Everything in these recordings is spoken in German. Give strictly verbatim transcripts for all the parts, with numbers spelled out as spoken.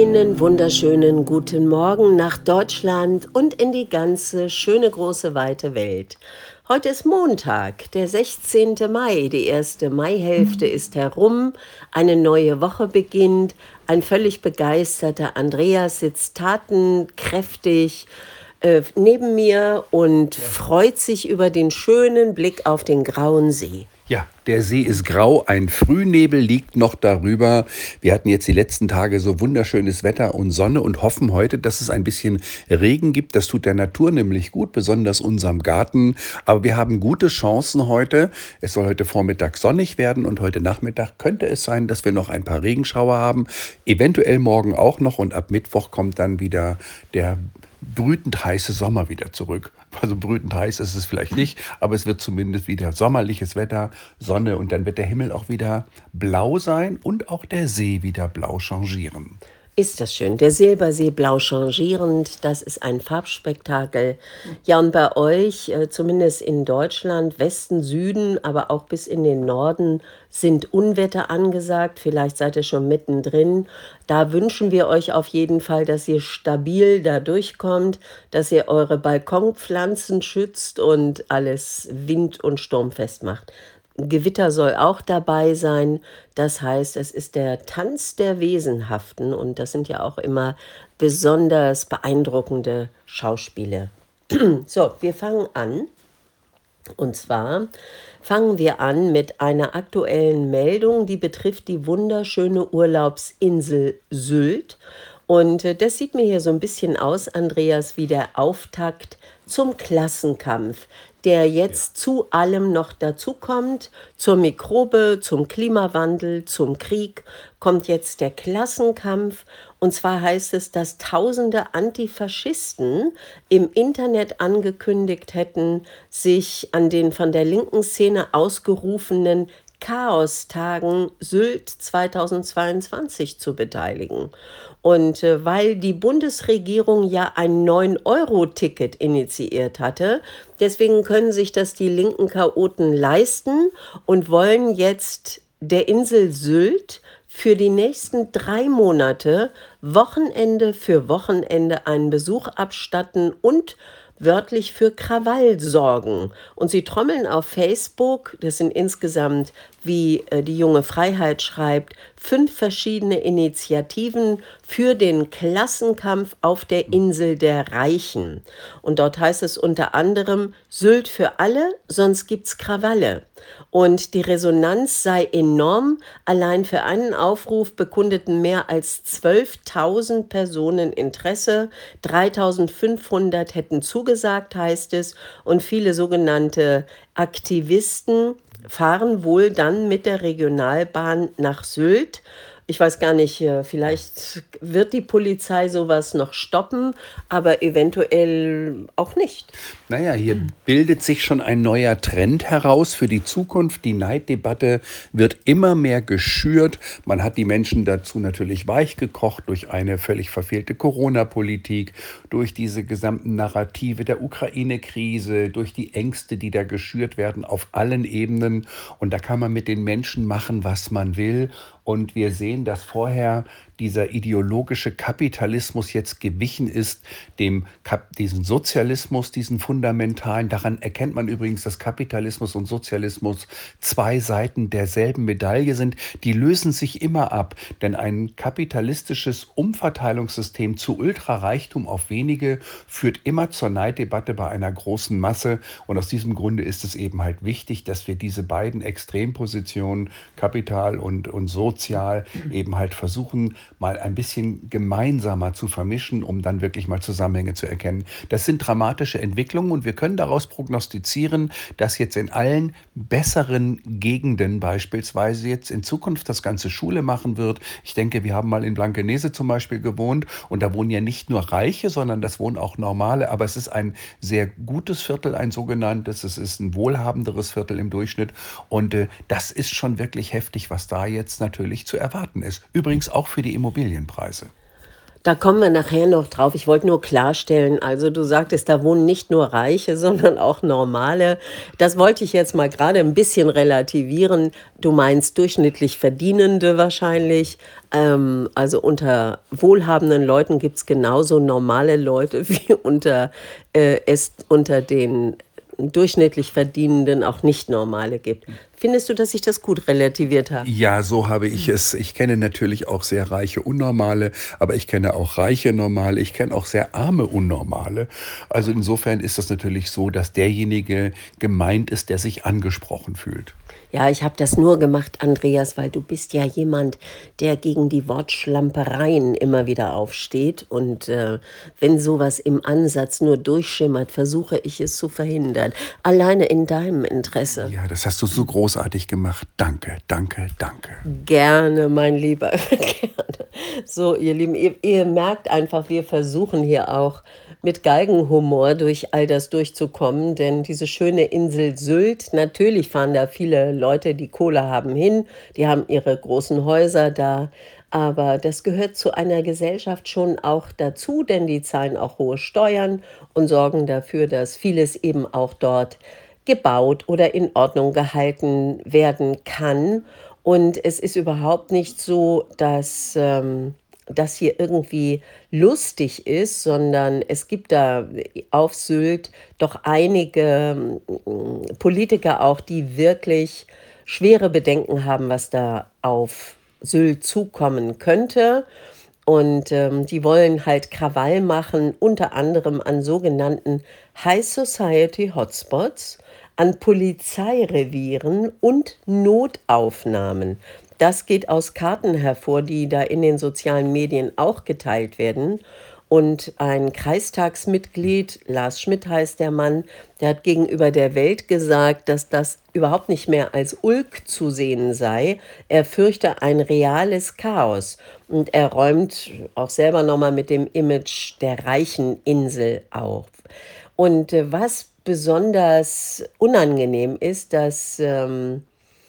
Einen wunderschönen guten Morgen nach Deutschland und in die ganze schöne große weite Welt. Heute ist Montag, der sechzehnte Mai. Die erste Maihälfte ist herum, eine neue Woche beginnt. Ein völlig begeisterter Andreas sitzt tatenkräftig äh, neben mir und freut sich über den schönen Blick auf den grauen See. Ja, der See ist grau, ein Frühnebel liegt noch darüber. Wir hatten jetzt die letzten Tage so wunderschönes Wetter und Sonne und hoffen heute, dass es ein bisschen Regen gibt. Das tut der Natur nämlich gut, besonders unserem Garten. Aber wir haben gute Chancen heute. Es soll heute Vormittag sonnig werden und heute Nachmittag könnte es sein, dass wir noch ein paar Regenschauer haben. Eventuell morgen auch noch und ab Mittwoch kommt dann wieder der brütend heiße Sommer wieder zurück. Also brütend heiß ist es vielleicht nicht, aber es wird zumindest wieder sommerliches Wetter, Sonne und dann wird der Himmel auch wieder blau sein und auch der See wieder blau changieren. Ist das schön. Der Silbersee blau changierend, das ist ein Farbspektakel. Ja, und bei euch, äh, zumindest in Deutschland, Westen, Süden, aber auch bis in den Norden, sind Unwetter angesagt. Vielleicht seid ihr schon mittendrin. Da wünschen wir euch auf jeden Fall, dass ihr stabil da durchkommt, dass ihr eure Balkonpflanzen schützt und alles wind- und sturmfest macht. Gewitter soll auch dabei sein. Das heißt, es ist der Tanz der Wesenhaften und das sind ja auch immer besonders beeindruckende Schauspiele. So, wir fangen an. Und zwar fangen wir an mit einer aktuellen Meldung, die betrifft die wunderschöne Urlaubsinsel Sylt. Und äh, das sieht mir hier so ein bisschen aus, Andreas, wie der Auftakt zum Klassenkampf, der jetzt zu allem noch dazukommt. Zur Mikrobe, zum Klimawandel, zum Krieg kommt jetzt der Klassenkampf. Und zwar heißt es, dass tausende Antifaschisten im Internet angekündigt hätten, sich an den von der linken Szene ausgerufenen Chaostagen Sylt zweitausendzweiundzwanzig zu beteiligen. Und äh, weil die Bundesregierung ja ein neun-Euro-Ticket initiiert hatte, deswegen können sich das die linken Chaoten leisten und wollen jetzt der Insel Sylt für die nächsten drei Monate Wochenende für Wochenende einen Besuch abstatten und wörtlich für Krawall sorgen. Und sie trommeln auf Facebook, das sind insgesamt, wie äh, die junge Freiheit schreibt, fünf verschiedene Initiativen für den Klassenkampf auf der Insel der Reichen. Und dort heißt es unter anderem, Sylt für alle, sonst gibt's Krawalle. Und die Resonanz sei enorm. Allein für einen Aufruf bekundeten mehr als zwölftausend Personen Interesse. dreitausendfünfhundert hätten zugesagt, heißt es. Und viele sogenannte Aktivisten fahren wohl dann mit der Regionalbahn nach Sylt. Ich weiß gar nicht, äh, vielleicht wird die Polizei sowas noch stoppen, aber eventuell auch nicht. Naja, hier bildet sich schon ein neuer Trend heraus für die Zukunft. Die Neiddebatte wird immer mehr geschürt. Man hat die Menschen dazu natürlich weichgekocht durch eine völlig verfehlte Corona-Politik, durch diese gesamten Narrative der Ukraine-Krise, durch die Ängste, die da geschürt werden auf allen Ebenen. Und da kann man mit den Menschen machen, was man will. Und wir sehen, dass vorher dieser ideologische Kapitalismus jetzt gewichen ist, dem Kap diesen Sozialismus, diesen fundamentalen. Daran erkennt man übrigens, dass Kapitalismus und Sozialismus zwei Seiten derselben Medaille sind. Die lösen sich immer ab, denn ein kapitalistisches Umverteilungssystem zu Ultrareichtum auf wenige führt immer zur Neiddebatte bei einer großen Masse. Und aus diesem Grunde ist es eben halt wichtig, dass wir diese beiden Extrempositionen, Kapital und, und Sozial, eben halt versuchen, mal ein bisschen gemeinsamer zu vermischen, um dann wirklich mal Zusammenhänge zu erkennen. Das sind dramatische Entwicklungen und wir können daraus prognostizieren, dass jetzt in allen besseren Gegenden beispielsweise jetzt in Zukunft das ganze Schule machen wird. Ich denke, wir haben mal in Blankenese zum Beispiel gewohnt und da wohnen ja nicht nur Reiche, sondern das wohnen auch Normale, aber es ist ein sehr gutes Viertel, ein sogenanntes, es ist ein wohlhabenderes Viertel im Durchschnitt und äh, das ist schon wirklich heftig, was da jetzt natürlich zu erwarten ist. Übrigens auch für die Immobilienpreise. Da kommen wir nachher noch drauf. Ich wollte nur klarstellen, also du sagtest, da wohnen nicht nur Reiche, sondern auch Normale. Das wollte ich jetzt mal gerade ein bisschen relativieren. Du meinst durchschnittlich Verdienende wahrscheinlich. Ähm, also unter wohlhabenden Leuten gibt es genauso normale Leute wie unter äh, es unter den durchschnittlich Verdienenden auch nicht normale gibt. Findest du, dass ich das gut relativiert habe? Ja, so habe ich es. Ich kenne natürlich auch sehr reiche Unnormale, aber ich kenne auch reiche Normale. Ich kenne auch sehr arme Unnormale. Also insofern ist das natürlich so, dass derjenige gemeint ist, der sich angesprochen fühlt. Ja, ich habe das nur gemacht, Andreas, weil du bist ja jemand, der gegen die Wortschlampereien immer wieder aufsteht. Und äh, wenn sowas im Ansatz nur durchschimmert, versuche ich es zu verhindern. Alleine in deinem Interesse. Ja, das hast du so großartig gemacht. Danke, danke, danke. Gerne, mein Lieber. Gerne. So, ihr Lieben, ihr, ihr merkt einfach, wir versuchen hier auch mit Galgenhumor durch all das durchzukommen, denn diese schöne Insel Sylt, natürlich fahren da viele Leute, die Kohle haben, hin, die haben ihre großen Häuser da, aber das gehört zu einer Gesellschaft schon auch dazu, denn die zahlen auch hohe Steuern und sorgen dafür, dass vieles eben auch dort gebaut oder in Ordnung gehalten werden kann. Und es ist überhaupt nicht so, dass ähm, das hier irgendwie lustig ist, sondern es gibt da auf Sylt doch einige mm, Politiker auch, die wirklich schwere Bedenken haben, was da auf Sylt zukommen könnte. Und ähm, die wollen halt Krawall machen, unter anderem an sogenannten High Society Hotspots, an Polizeirevieren und Notaufnahmen. Das geht aus Karten hervor, die da in den sozialen Medien auch geteilt werden. Und ein Kreistagsmitglied, Lars Schmidt heißt der Mann, der hat gegenüber der Welt gesagt, dass das überhaupt nicht mehr als Ulk zu sehen sei. Er fürchte ein reales Chaos. Und er räumt auch selber nochmal mit dem Image der reichen Insel auf. Und äh, was besonders unangenehm ist, dass ähm,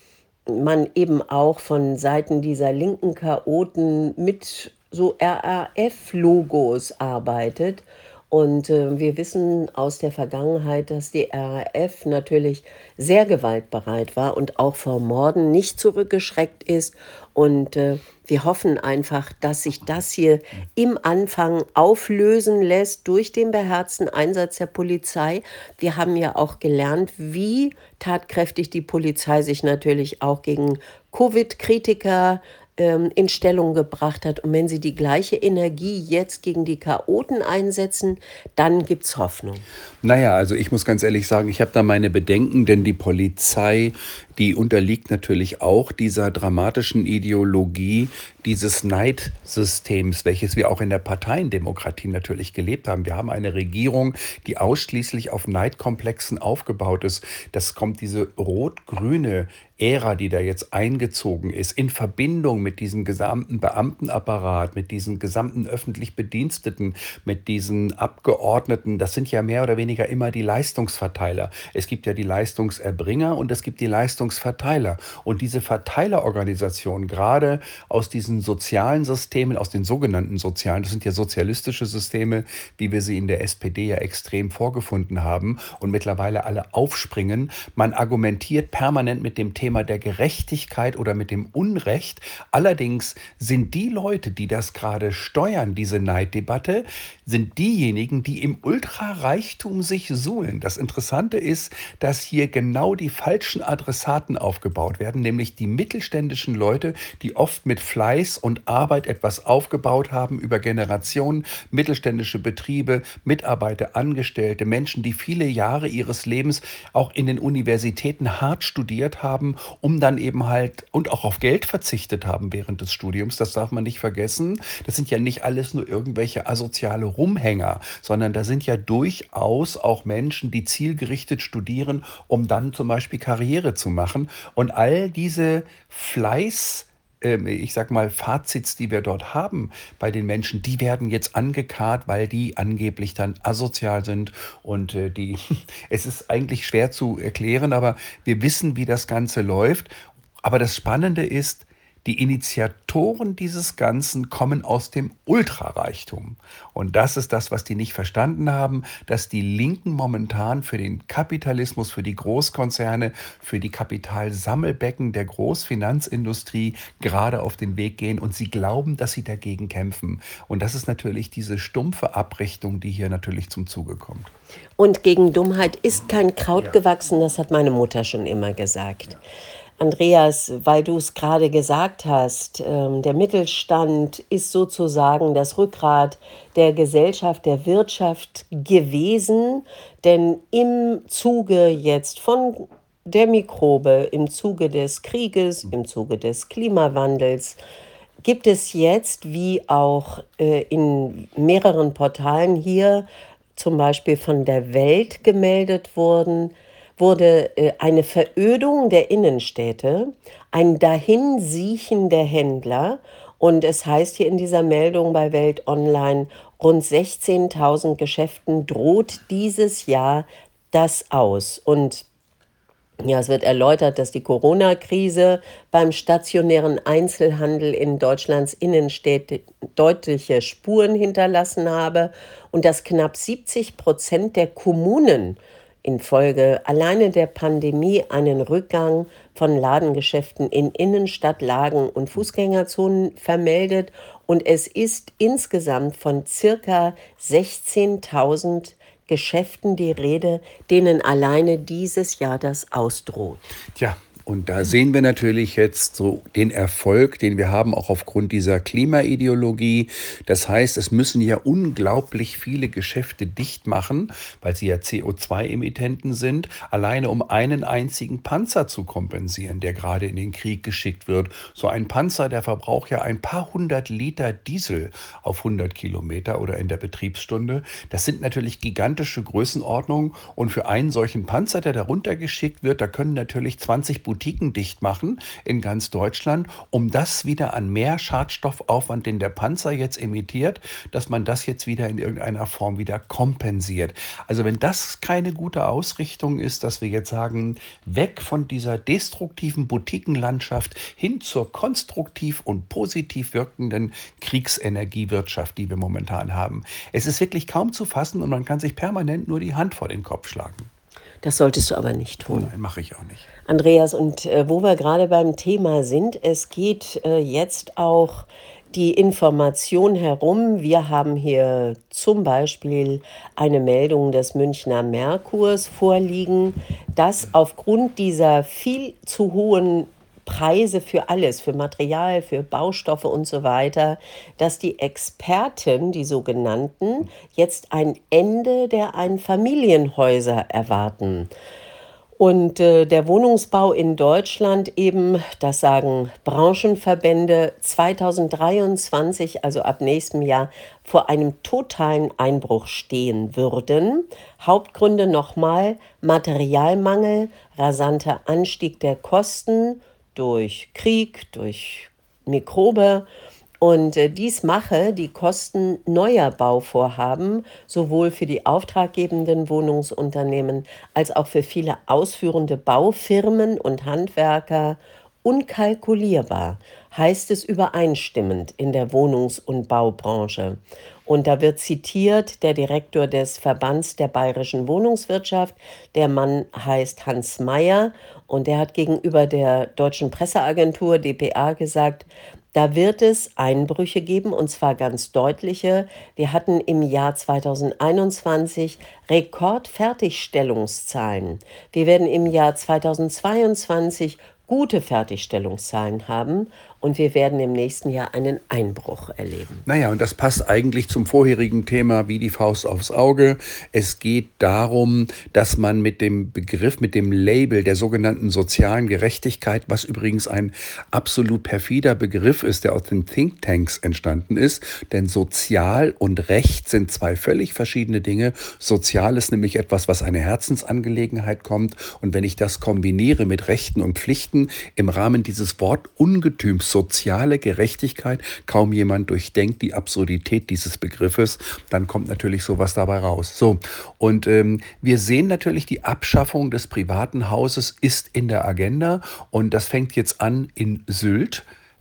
man eben auch von Seiten dieser linken Chaoten mit so R A F-Logos arbeitet. Und äh, wir wissen aus der Vergangenheit, dass die R A F natürlich sehr gewaltbereit war und auch vor Morden nicht zurückgeschreckt ist. Und äh, wir hoffen einfach, dass sich das hier im Anfang auflösen lässt durch den beherzten Einsatz der Polizei. Wir haben ja auch gelernt, wie tatkräftig die Polizei sich natürlich auch gegen Covid-Kritiker ähm, in Stellung gebracht hat. Und wenn sie die gleiche Energie jetzt gegen die Chaoten einsetzen, dann gibt es Hoffnung. Naja, also ich muss ganz ehrlich sagen, ich habe da meine Bedenken, denn die Polizei, die unterliegt natürlich auch dieser dramatischen Ideologie dieses Neidsystems, welches wir auch in der Parteiendemokratie natürlich gelebt haben. Wir haben eine Regierung, die ausschließlich auf Neidkomplexen aufgebaut ist. Das kommt diese rot-grüne Ära, die da jetzt eingezogen ist, in Verbindung mit diesem gesamten Beamtenapparat, mit diesen gesamten öffentlich Bediensteten, mit diesen Abgeordneten. Das sind ja mehr oder weniger immer die Leistungsverteiler. Es gibt ja die Leistungserbringer und es gibt die Leistungsverteiler. Und diese Verteilerorganisationen, gerade aus diesen sozialen Systemen, aus den sogenannten sozialen, das sind ja sozialistische Systeme, wie wir sie in der S P D ja extrem vorgefunden haben und mittlerweile alle aufspringen. Man argumentiert permanent mit dem Thema der Gerechtigkeit oder mit dem Unrecht. Allerdings sind die Leute, die das gerade steuern, diese Neiddebatte, sind diejenigen, die im Ultrareichtum sich suhlen. Das Interessante ist, dass hier genau die falschen Adressaten aufgebaut werden, nämlich die mittelständischen Leute, die oft mit Fleiß und Arbeit etwas aufgebaut haben über Generationen, mittelständische Betriebe, Mitarbeiter, Angestellte, Menschen, die viele Jahre ihres Lebens auch in den Universitäten hart studiert haben, um dann eben halt und auch auf Geld verzichtet haben während des Studiums. Das darf man nicht vergessen. Das sind ja nicht alles nur irgendwelche asoziale Rumhänger, sondern da sind ja durchaus auch Menschen, die zielgerichtet studieren, um dann zum Beispiel Karriere zu machen. Und all diese Fleiß, ähm, ich sag mal, Fazits, die wir dort haben bei den Menschen, die werden jetzt angekarrt, weil die angeblich dann asozial sind und äh, die, es ist eigentlich schwer zu erklären, aber wir wissen, wie das Ganze läuft. Aber das Spannende ist, Die Initiatoren dieses Ganzen kommen aus dem Ultrareichtum. Und das ist das, was die nicht verstanden haben, dass die Linken momentan für den Kapitalismus, für die Großkonzerne, für die Kapitalsammelbecken der Großfinanzindustrie gerade auf den Weg gehen und sie glauben, dass sie dagegen kämpfen. Und das ist natürlich diese stumpfe Abrichtung, die hier natürlich zum Zuge kommt. Und gegen Dummheit ist kein Kraut gewachsen, das hat meine Mutter schon immer gesagt. Andreas, weil du es gerade gesagt hast, ähm, der Mittelstand ist sozusagen das Rückgrat der Gesellschaft, der Wirtschaft gewesen, denn im Zuge jetzt von der Mikrobe, im Zuge des Krieges, im Zuge des Klimawandels, gibt es jetzt, wie auch äh, in mehreren Portalen hier, zum Beispiel von der Welt gemeldet wurden, wurde äh, eine Verödung der Innenstädte, ein Dahinsiechen der Händler. Und es heißt hier in dieser Meldung bei Welt Online, rund sechzehntausend Geschäften droht dieses Jahr das aus. Und ja, es wird erläutert, dass die Corona-Krise beim stationären Einzelhandel in Deutschlands Innenstädte deutliche Spuren hinterlassen habe und dass knapp siebzig Prozent der Kommunen infolge alleine der Pandemie einen Rückgang von Ladengeschäften in Innenstadtlagen und Fußgängerzonen vermeldet. Und es ist insgesamt von circa sechzehntausend Geschäften die Rede, denen alleine dieses Jahr das ausdroht. Tja, und da sehen wir natürlich jetzt so den Erfolg, den wir haben, auch aufgrund dieser Klimaideologie. Das heißt, es müssen ja unglaublich viele Geschäfte dicht machen, weil sie ja C O zwei Emittenten sind, alleine um einen einzigen Panzer zu kompensieren, der gerade in den Krieg geschickt wird. So ein Panzer, der verbraucht ja ein paar hundert Liter Diesel auf hundert Kilometer oder in der Betriebsstunde. Das sind natürlich gigantische Größenordnungen. Und für einen solchen Panzer, der da runtergeschickt wird, da können natürlich zwanzig Butiken dicht machen in ganz Deutschland, um das wieder an mehr Schadstoffaufwand, den der Panzer jetzt emittiert, dass man das jetzt wieder in irgendeiner Form wieder kompensiert. Also wenn das keine gute Ausrichtung ist, dass wir jetzt sagen, weg von dieser destruktiven Boutiquenlandschaft hin zur konstruktiv und positiv wirkenden Kriegsenergiewirtschaft, die wir momentan haben. Es ist wirklich kaum zu fassen und man kann sich permanent nur die Hand vor den Kopf schlagen. Das solltest du aber nicht tun. Nein, mache ich auch nicht. Andreas, und äh, wo wir gerade beim Thema sind, es geht äh, jetzt auch die Information herum. Wir haben hier zum Beispiel eine Meldung des Münchner Merkurs vorliegen, dass aufgrund dieser viel zu hohen Preise für alles, für Material, für Baustoffe und so weiter, dass die Experten, die sogenannten, jetzt ein Ende der Einfamilienhäuser erwarten. Und äh, der Wohnungsbau in Deutschland eben, das sagen Branchenverbände, zweitausenddreiundzwanzig, also ab nächstem Jahr, vor einem totalen Einbruch stehen würden. Hauptgründe nochmal: Materialmangel, rasanter Anstieg der Kosten durch Krieg, durch Mikrobe. Und äh, dies mache die Kosten neuer Bauvorhaben sowohl für die auftraggebenden Wohnungsunternehmen als auch für viele ausführende Baufirmen und Handwerker unkalkulierbar, heißt es übereinstimmend in der Wohnungs- und Baubranche. Und da wird zitiert der Direktor des Verbands der bayerischen Wohnungswirtschaft. Der Mann heißt Hans Mayer und der hat gegenüber der deutschen Presseagentur D P A gesagt, da wird es Einbrüche geben, und zwar ganz deutliche. Wir hatten im Jahr zweitausendeinundzwanzig Rekordfertigstellungszahlen. Wir werden im Jahr zweitausendzweiundzwanzig gute Fertigstellungszahlen haben und wir werden im nächsten Jahr einen Einbruch erleben. Naja, und das passt eigentlich zum vorherigen Thema wie die Faust aufs Auge. Es geht darum, dass man mit dem Begriff, mit dem Label der sogenannten sozialen Gerechtigkeit, was übrigens ein absolut perfider Begriff ist, der aus den Thinktanks entstanden ist, denn sozial und Recht sind zwei völlig verschiedene Dinge. Sozial ist nämlich etwas, was eine Herzensangelegenheit kommt, und wenn ich das kombiniere mit Rechten und Pflichten im Rahmen dieses Wortungetüms soziale Gerechtigkeit, kaum jemand durchdenkt die Absurdität dieses Begriffes, dann kommt natürlich sowas dabei raus. So, und ähm, wir sehen natürlich, die Abschaffung des privaten Hauses ist in der Agenda, und das fängt jetzt an in Sylt.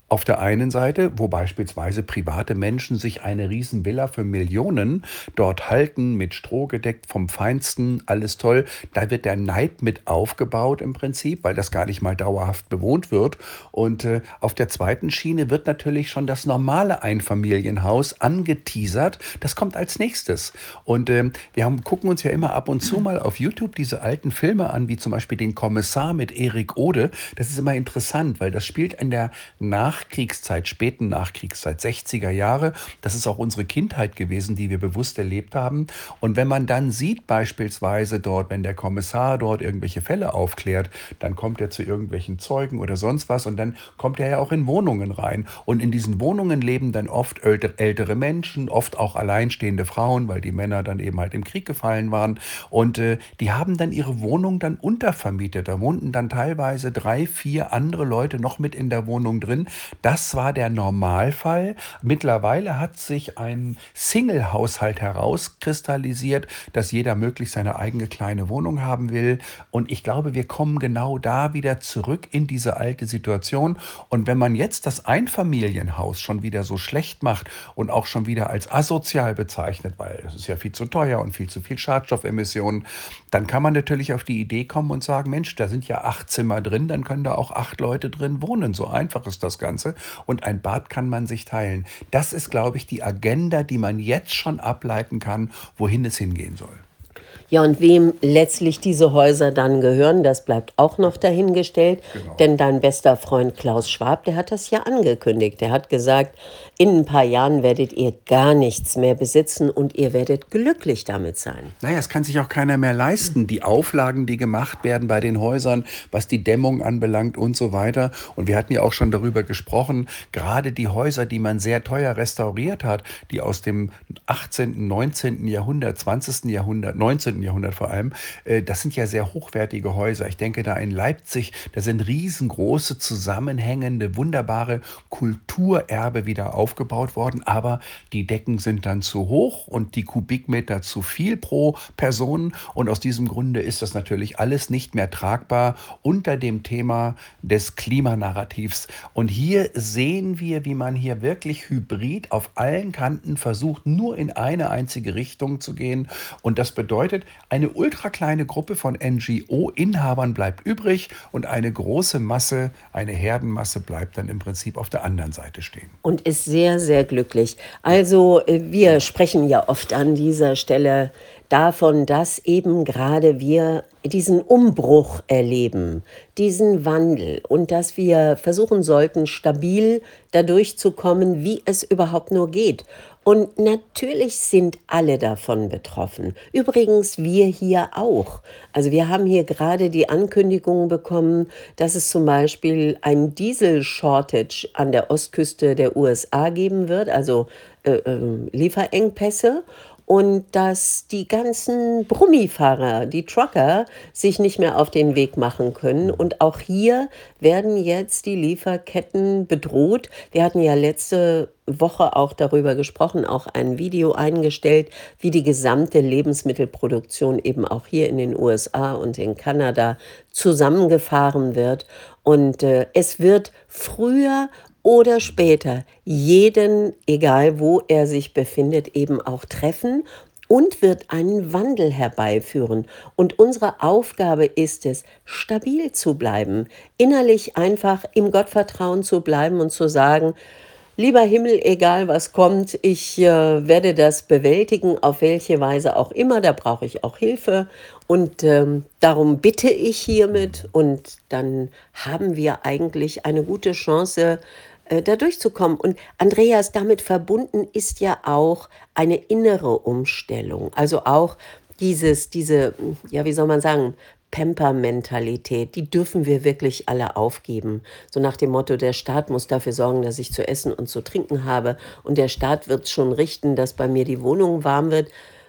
Auf der einen Seite, wo beispielsweise private Menschen sich eine Riesenvilla für Millionen dort halten, mit Stroh gedeckt, vom Feinsten, alles toll. Da wird der Neid mit aufgebaut im Prinzip, weil das gar nicht mal dauerhaft bewohnt wird. Und äh, auf der zweiten Schiene wird natürlich schon das normale Einfamilienhaus angeteasert. Das kommt als nächstes. Und ähm, wir haben, gucken uns ja immer ab und zu mal auf YouTube diese alten Filme an, wie zum Beispiel den Kommissar mit Erik Ode. Das ist immer interessant, weil das spielt in der Nachkriegszeit, späten Nachkriegszeit, sechziger Jahre. Das ist auch unsere Kindheit gewesen, die wir bewusst erlebt haben. Und wenn man dann sieht beispielsweise dort, wenn der Kommissar dort irgendwelche Fälle aufklärt, dann kommt er zu irgendwelchen Zeugen oder sonst was und dann kommt er ja auch in Wohnungen rein. Und in diesen Wohnungen leben dann oft älte- ältere Menschen, oft auch alleinstehende Frauen, weil die Männer dann eben halt im Krieg gefallen waren. Und äh, die haben dann ihre Wohnung dann untervermietet. Da wohnten dann teilweise drei, vier andere Leute noch mit in der Wohnung drin. Das war der Normalfall. Mittlerweile hat sich ein Single-Haushalt herauskristallisiert, dass jeder möglichst seine eigene kleine Wohnung haben will. Und ich glaube, wir kommen genau da wieder zurück in diese alte Situation. Und wenn man jetzt das Einfamilienhaus schon wieder so schlecht macht und auch schon wieder als asozial bezeichnet, weil es ist ja viel zu teuer und viel zu viel Schadstoffemissionen, dann kann man natürlich auf die Idee kommen und sagen, Mensch, da sind ja acht Zimmer drin, dann können da auch acht Leute drin wohnen. So einfach ist das Ganze. Und ein Bad kann man sich teilen. Das ist, glaube ich, die Agenda, die man jetzt schon ableiten kann, wohin es hingehen soll. Ja, und wem letztlich diese Häuser dann gehören, das bleibt auch noch dahingestellt. Genau. Denn dein bester Freund Klaus Schwab, der hat das ja angekündigt. Der hat gesagt, in ein paar Jahren werdet ihr gar nichts mehr besitzen und ihr werdet glücklich damit sein. Naja, es kann sich auch keiner mehr leisten. Die Auflagen, die gemacht werden bei den Häusern, was die Dämmung anbelangt und so weiter. Und wir hatten ja auch schon darüber gesprochen, gerade die Häuser, die man sehr teuer restauriert hat, die aus dem achtzehnten., neunzehnten. Jahrhundert, zwanzigsten. Jahrhundert, neunzehnten. Jahrhundert vor allem, äh, das sind ja sehr hochwertige Häuser. Ich denke da in Leipzig, da sind riesengroße, zusammenhängende, wunderbare Kulturerbe wieder aufgebaut worden, aber die Decken sind dann zu hoch und die Kubikmeter zu viel pro Person und aus diesem Grunde ist das natürlich alles nicht mehr tragbar unter dem Thema des Klimanarrativs. Und hier sehen wir, wie man hier wirklich hybrid auf allen Kanten versucht, nur in eine einzige Richtung zu gehen. Und das bedeutet, eine ultrakleine Gruppe von N G O-Inhabern bleibt übrig und eine große Masse, eine Herdenmasse bleibt dann im Prinzip auf der anderen Seite stehen. Und ist sehr, sehr glücklich. Also äh, wir sprechen ja oft an dieser Stelle davon, dass eben gerade wir diesen Umbruch erleben, diesen Wandel und dass wir versuchen sollten, stabil dadurch zu kommen, wie es überhaupt nur geht. Und natürlich sind alle davon betroffen. Übrigens wir hier auch. Also wir haben hier gerade die Ankündigung bekommen, dass es zum Beispiel ein Diesel-Shortage an der Ostküste der U S A geben wird, also äh, äh, Lieferengpässe. Und dass die ganzen Brummifahrer, die Trucker, sich nicht mehr auf den Weg machen können. Und auch hier werden jetzt die Lieferketten bedroht. Wir hatten ja letzte Woche auch darüber gesprochen, auch ein Video eingestellt, wie die gesamte Lebensmittelproduktion eben auch hier in den U S A und in Kanada zusammengefahren wird. Und äh, es wird früher oder später jeden, egal wo er sich befindet, eben auch treffen und wird einen Wandel herbeiführen. Und unsere Aufgabe ist es, stabil zu bleiben, innerlich einfach im Gottvertrauen zu bleiben und zu sagen, lieber Himmel, egal was kommt, ich äh, werde das bewältigen, auf welche Weise auch immer, da brauche ich auch Hilfe. Und ähm, darum bitte ich hiermit und dann haben wir eigentlich eine gute Chance, äh, da durchzukommen. Und Andreas, damit verbunden ist ja auch eine innere Umstellung. Also auch dieses, diese, ja, wie soll man sagen, Pamper-Mentalität, die dürfen wir wirklich alle aufgeben. So nach dem Motto, der Staat muss dafür sorgen, dass ich zu essen und zu trinken habe und der Staat wird schon richten, dass bei mir die Wohnung warm wird.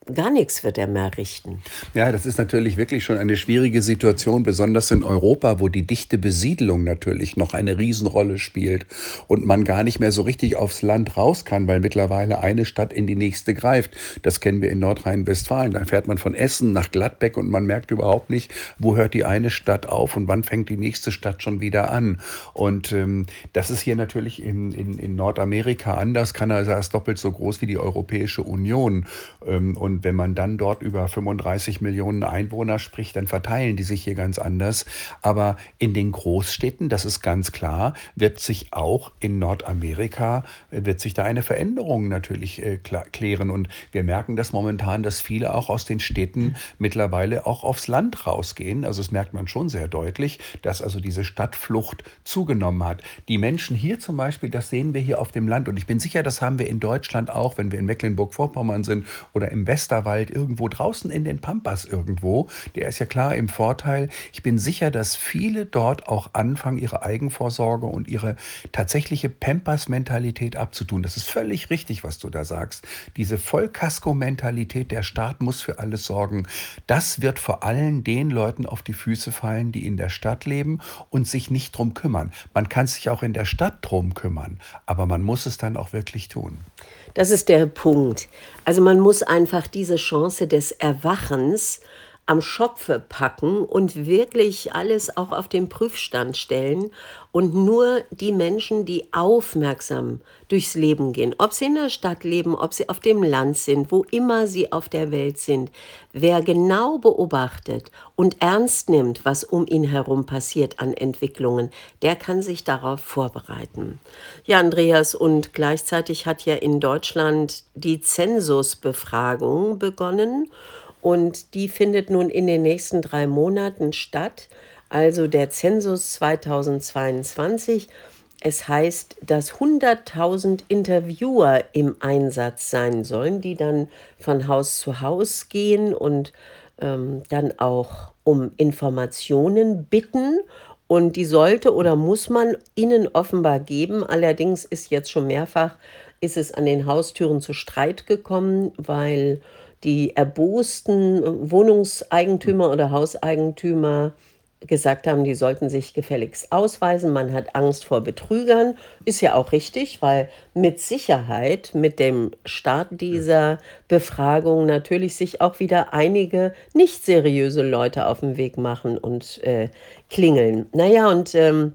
gar nichts wird er mehr richten. Ja, das ist natürlich wirklich schon eine schwierige Situation, besonders in Europa, wo die dichte Besiedelung natürlich noch eine Riesenrolle spielt und man gar nicht mehr so richtig aufs Land raus kann, weil mittlerweile eine Stadt in die nächste greift. Das kennen wir in Nordrhein-Westfalen. Dann fährt man von Essen nach Gladbeck und man merkt überhaupt nicht, wo hört die eine Stadt auf und wann fängt die nächste Stadt schon wieder an. Und ähm, das ist hier natürlich in, in, in Nordamerika anders. Kanada ist doppelt so groß wie die Europäische Union. Ähm, und wenn man dann dort über fünfunddreißig Millionen Einwohner spricht, dann verteilen die sich hier ganz anders. Aber in den Großstädten, das ist ganz klar, wird sich auch in Nordamerika, äh, wird sich da eine Veränderung natürlich äh, klar, klären. Und wir merken das momentan, dass viele auch aus den Städten mittlerweile auch aufs Land rausgehen. Also das merkt man schon sehr deutlich, dass also diese Stadtflucht zugenommen hat. Die Menschen hier zum Beispiel, das sehen wir hier auf dem Land. Und ich bin sicher, das haben wir in Deutschland auch, wenn wir in Mecklenburg-Vorpommern sind oder im Westerwald, irgendwo draußen in den Pampas irgendwo. Der ist ja klar im Vorteil. Ich bin sicher, dass viele dort auch anfangen, ihre Eigenvorsorge und ihre tatsächliche Pampas-Mentalität abzutun. Das ist völlig richtig, was du da sagst. Diese Vollkasko-Mentalität, der Staat muss für alles sorgen, das wird vor allem den Leuten auf die Füße fallen, die in der Stadt leben und sich nicht drum kümmern. Man kann sich auch in der Stadt drum kümmern, aber man muss es dann auch wirklich tun. Das ist der Punkt. Also man muss einfach diese Chance des Erwachens am Schopfe packen und wirklich alles auch auf den Prüfstand stellen und nur die Menschen, die aufmerksam durchs Leben gehen, ob sie in der Stadt leben, ob sie auf dem Land sind, wo immer sie auf der Welt sind, wer genau beobachtet und ernst nimmt, was um ihn herum passiert an Entwicklungen, der kann sich darauf vorbereiten. Ja, Andreas, und gleichzeitig hat ja in Deutschland die Zensusbefragung begonnen. Und die findet nun in den nächsten drei Monaten statt, also der Zensus zweitausendzweiundzwanzig. Es heißt, dass hunderttausend Interviewer im Einsatz sein sollen, die dann von Haus zu Haus gehen und ähm, dann auch um Informationen bitten. Und die sollte oder muss man ihnen offenbar geben. Allerdings ist jetzt schon mehrfach, ist es an den Haustüren zu Streit gekommen, weil die erbosten Wohnungseigentümer oder Hauseigentümer gesagt haben, die sollten sich gefälligst ausweisen. Man hat Angst vor Betrügern. Ist ja auch richtig, weil mit Sicherheit mit dem Start dieser Befragung natürlich sich auch wieder einige nicht seriöse Leute auf den Weg machen und äh, klingeln. Naja, und ähm,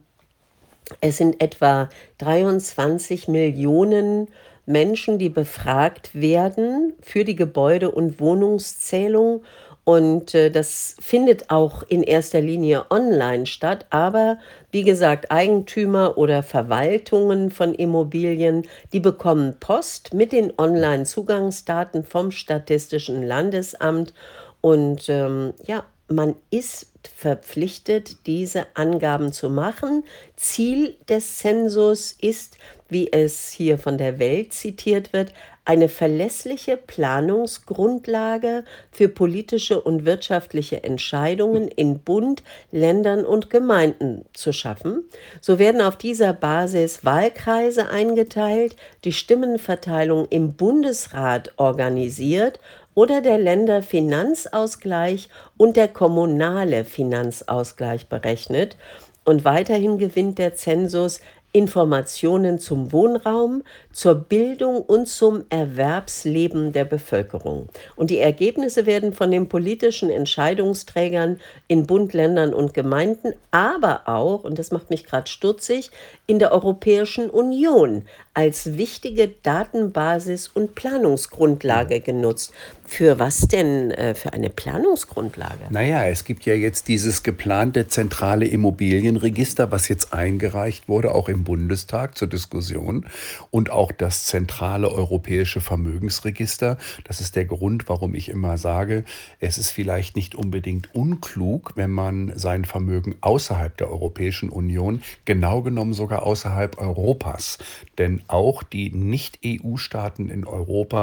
es sind etwa dreiundzwanzig Millionen Menschen, die befragt werden für die Gebäude- und Wohnungszählung. Und äh, das findet auch in erster Linie online statt. Aber wie gesagt, Eigentümer oder Verwaltungen von Immobilien, die bekommen Post mit den Online-Zugangsdaten vom Statistischen Landesamt. Und ähm, ja, man ist verpflichtet, diese Angaben zu machen. Ziel des Zensus ist, wie es hier von der Welt zitiert wird, eine verlässliche Planungsgrundlage für politische und wirtschaftliche Entscheidungen in Bund, Ländern und Gemeinden zu schaffen. So werden auf dieser Basis Wahlkreise eingeteilt, die Stimmenverteilung im Bundesrat organisiert oder der Länderfinanzausgleich und der kommunale Finanzausgleich berechnet. Und weiterhin gewinnt der Zensus Informationen zum Wohnraum, zur Bildung und zum Erwerbsleben der Bevölkerung. Und die Ergebnisse werden von den politischen Entscheidungsträgern in Bund, Ländern und Gemeinden, aber auch, und das macht mich gerade stutzig, in der Europäischen Union als wichtige Datenbasis und Planungsgrundlage genutzt. Für was denn äh, für eine Planungsgrundlage? Naja, es gibt ja jetzt dieses geplante zentrale Immobilienregister, was jetzt eingereicht wurde, auch im Bundestag zur Diskussion. Und auch das zentrale europäische Vermögensregister. Das ist der Grund, warum ich immer sage, es ist vielleicht nicht unbedingt unklug, wenn man sein Vermögen außerhalb der Europäischen Union, genau genommen sogar außerhalb Europas, denn auch die Nicht-E U-Staaten in Europa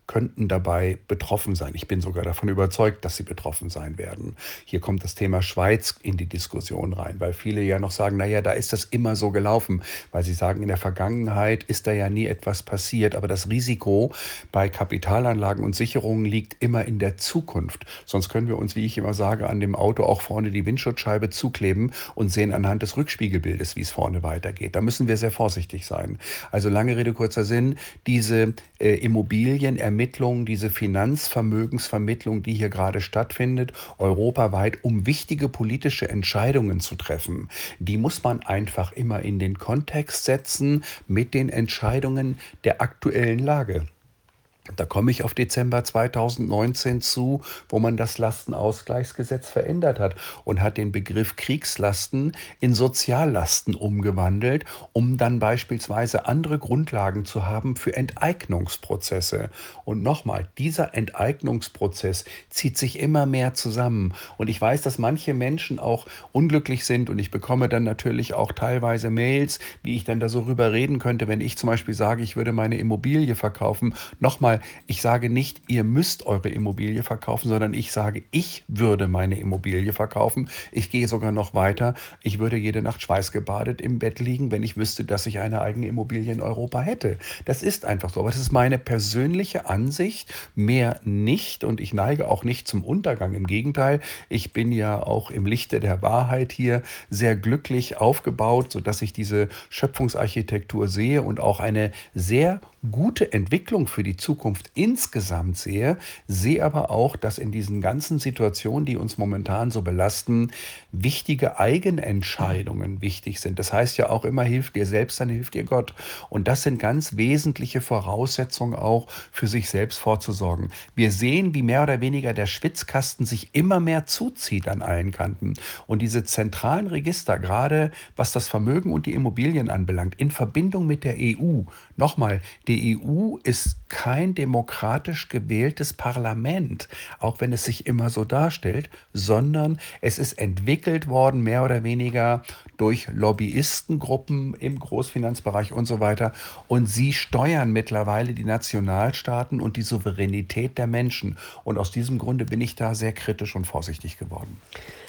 könnten dabei betroffen sein. Ich bin sogar davon überzeugt, dass sie betroffen sein werden. Hier kommt das Thema Schweiz in die Diskussion rein, weil viele ja noch sagen, naja, da ist das immer so gelaufen, weil sie sagen, in der Vergangenheit ist da ja nie etwas passiert. Aber das Risiko bei Kapitalanlagen und Sicherungen liegt immer in der Zukunft. Sonst können wir uns, wie ich immer sage, an dem Auto auch vorne die Windschutzscheibe zukleben und sehen anhand des Rückspiegelbildes, wie es vorne weitergeht. Da müssen wir sehr vorsichtig sein. Also lange Rede, kurzer Sinn, diese äh, Immobilienermittlung, diese Finanzvermögensvermittlung, die hier gerade stattfindet, europaweit, um wichtige politische Entscheidungen zu treffen, die muss man einfach immer in den Kontext setzen mit den Entscheidungen der aktuellen Lage. Da komme ich auf Dezember zweitausendneunzehn zu, wo man das Lastenausgleichsgesetz verändert hat und hat den Begriff Kriegslasten in Soziallasten umgewandelt, um dann beispielsweise andere Grundlagen zu haben für Enteignungsprozesse. Und nochmal, dieser Enteignungsprozess zieht sich immer mehr zusammen. Und ich weiß, dass manche Menschen auch unglücklich sind und ich bekomme dann natürlich auch teilweise Mails, wie ich dann da so rüber reden könnte, wenn ich zum Beispiel sage, ich würde meine Immobilie verkaufen. Nochmal, ich sage nicht, ihr müsst eure Immobilie verkaufen, sondern ich sage, ich würde meine Immobilie verkaufen. Ich gehe sogar noch weiter. Ich würde jede Nacht schweißgebadet im Bett liegen, wenn ich wüsste, dass ich eine eigene Immobilie in Europa hätte. Das ist einfach so. Aber das ist meine persönliche Ansicht, mehr nicht. Und ich neige auch nicht zum Untergang. Im Gegenteil, ich bin ja auch im Lichte der Wahrheit hier sehr glücklich aufgebaut, sodass ich diese Schöpfungsarchitektur sehe und auch eine sehr gute Entwicklung für die Zukunft insgesamt sehe, sehe aber auch, dass in diesen ganzen Situationen, die uns momentan so belasten, wichtige Eigenentscheidungen wichtig sind. Das heißt ja auch immer, hilf dir selbst, dann hilft dir Gott. Und das sind ganz wesentliche Voraussetzungen auch für sich selbst vorzusorgen. Wir sehen, wie mehr oder weniger der Schwitzkasten sich immer mehr zuzieht an allen Kanten. Und diese zentralen Register, gerade was das Vermögen und die Immobilien anbelangt, in Verbindung mit der E U, nochmal, die Die E U ist kein demokratisch gewähltes Parlament, auch wenn es sich immer so darstellt, sondern es ist entwickelt worden, mehr oder weniger durch Lobbyistengruppen im Großfinanzbereich und so weiter. Und sie steuern mittlerweile die Nationalstaaten und die Souveränität der Menschen. Und aus diesem Grunde bin ich da sehr kritisch und vorsichtig geworden.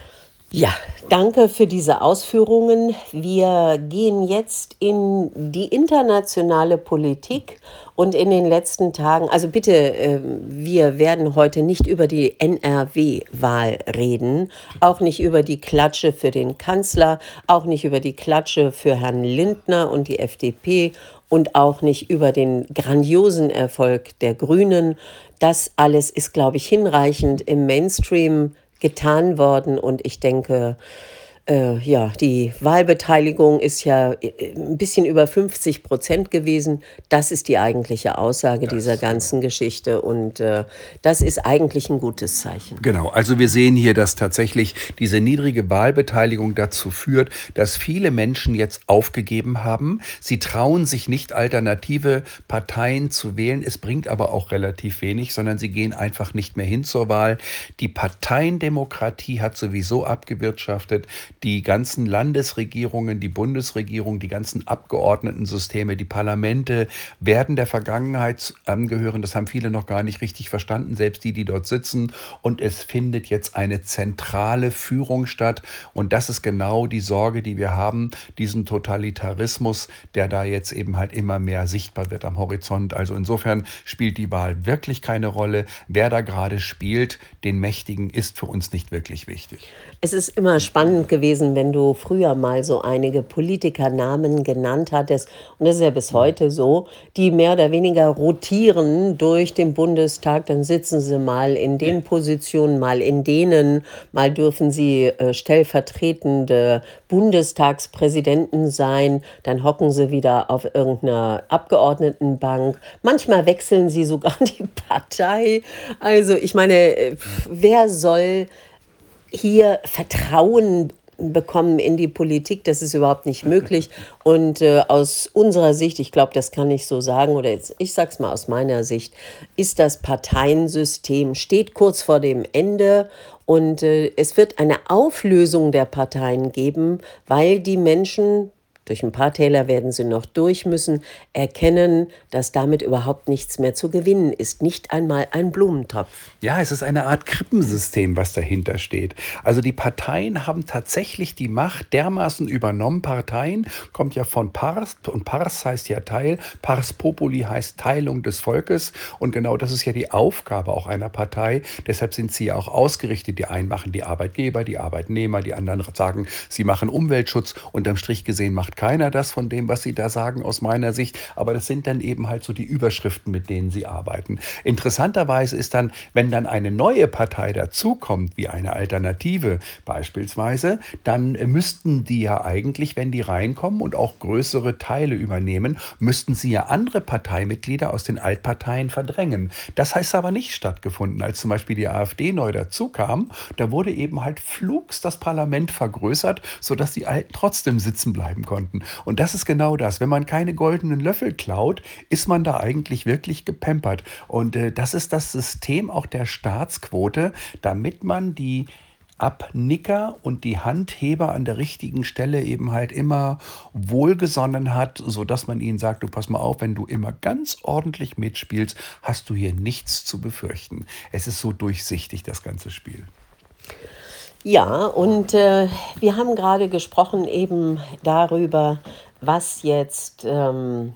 Ja, danke für diese Ausführungen. Wir gehen jetzt in die internationale Politik und in den letzten Tagen, also bitte, ähm, wir werden heute nicht über die N R W-Wahl reden, auch nicht über die Klatsche für den Kanzler, auch nicht über die Klatsche für Herrn Lindner und die F D P und auch nicht über den grandiosen Erfolg der Grünen. Das alles ist, glaube ich, hinreichend im Mainstream getan worden und ich denke, äh, ja, die Wahlbeteiligung ist ja äh, ein bisschen über fünfzig Prozent gewesen. Das ist die eigentliche Aussage dieser Das, genau. ganzen Geschichte und äh, das ist eigentlich ein gutes Zeichen. Genau, also wir sehen hier, dass tatsächlich diese niedrige Wahlbeteiligung dazu führt, dass viele Menschen jetzt aufgegeben haben. Sie trauen sich nicht, alternative Parteien zu wählen. Es bringt aber auch relativ wenig, sondern sie gehen einfach nicht mehr hin zur Wahl. Die Parteiendemokratie hat sowieso abgewirtschaftet. Die ganzen Landesregierungen, die Bundesregierung, die ganzen Abgeordnetensysteme, die Parlamente werden der Vergangenheit angehören. Das haben viele noch gar nicht richtig verstanden, selbst die, die dort sitzen. Und es findet jetzt eine zentrale Führung statt. Und das ist genau die Sorge, die wir haben, diesen Totalitarismus, der da jetzt eben halt immer mehr sichtbar wird am Horizont. Also insofern spielt die Wahl wirklich keine Rolle. Wer da gerade spielt, den Mächtigen, ist für uns nicht wirklich wichtig. Es ist immer spannend gewesen, wenn du früher mal so einige Politikernamen genannt hattest, und das ist ja bis heute so, die mehr oder weniger rotieren durch den Bundestag, dann sitzen sie mal in den Positionen, mal in denen, mal dürfen sie äh, stellvertretende Bundestagspräsidenten sein, dann hocken sie wieder auf irgendeiner Abgeordnetenbank, manchmal wechseln sie sogar die Partei. Also ich meine, äh, wer soll hier Vertrauen bekommen in die Politik, das ist überhaupt nicht möglich. Und äh, aus unserer Sicht, ich glaube, das kann ich so sagen, oder jetzt, ich sage es mal aus meiner Sicht, ist das Parteiensystem, steht kurz vor dem Ende und äh, es wird eine Auflösung der Parteien geben, weil die Menschen Durch ein paar Täler werden sie noch durch müssen, erkennen, dass damit überhaupt nichts mehr zu gewinnen ist, nicht einmal ein Blumentopf. Ja, es ist eine Art Krippensystem, was dahinter steht. Also die Parteien haben tatsächlich die Macht dermaßen übernommen. Parteien kommt ja von Pars und Pars heißt ja Teil. Pars Populi heißt Teilung des Volkes. Und genau das ist ja die Aufgabe auch einer Partei. Deshalb sind sie ja auch ausgerichtet. Die einen machen die Arbeitgeber, die Arbeitnehmer, die anderen sagen, sie machen Umweltschutz. Unterm Strich gesehen macht keiner das von dem, was sie da sagen, aus meiner Sicht. Aber das sind dann eben halt so die Überschriften, mit denen sie arbeiten. Interessanterweise ist dann, wenn dann eine neue Partei dazukommt, wie eine Alternative beispielsweise, dann müssten die ja eigentlich, wenn die reinkommen und auch größere Teile übernehmen, müssten sie ja andere Parteimitglieder aus den Altparteien verdrängen. Das heißt aber nicht stattgefunden. Als zum Beispiel die AfD neu dazukam, da wurde eben halt flugs das Parlament vergrößert, sodass die Alten trotzdem sitzen bleiben konnten. Und das ist genau das. Wenn man keine goldenen Löffel klaut, ist man da eigentlich wirklich gepampert. Und äh, das ist das System auch der Staatsquote, damit man die Abnicker und die Handheber an der richtigen Stelle eben halt immer wohlgesonnen hat, sodass man ihnen sagt, du pass mal auf, wenn du immer ganz ordentlich mitspielst, hast du hier nichts zu befürchten. Es ist so durchsichtig, das ganze Spiel. Ja, und äh, wir haben gerade gesprochen eben darüber, was jetzt, ähm,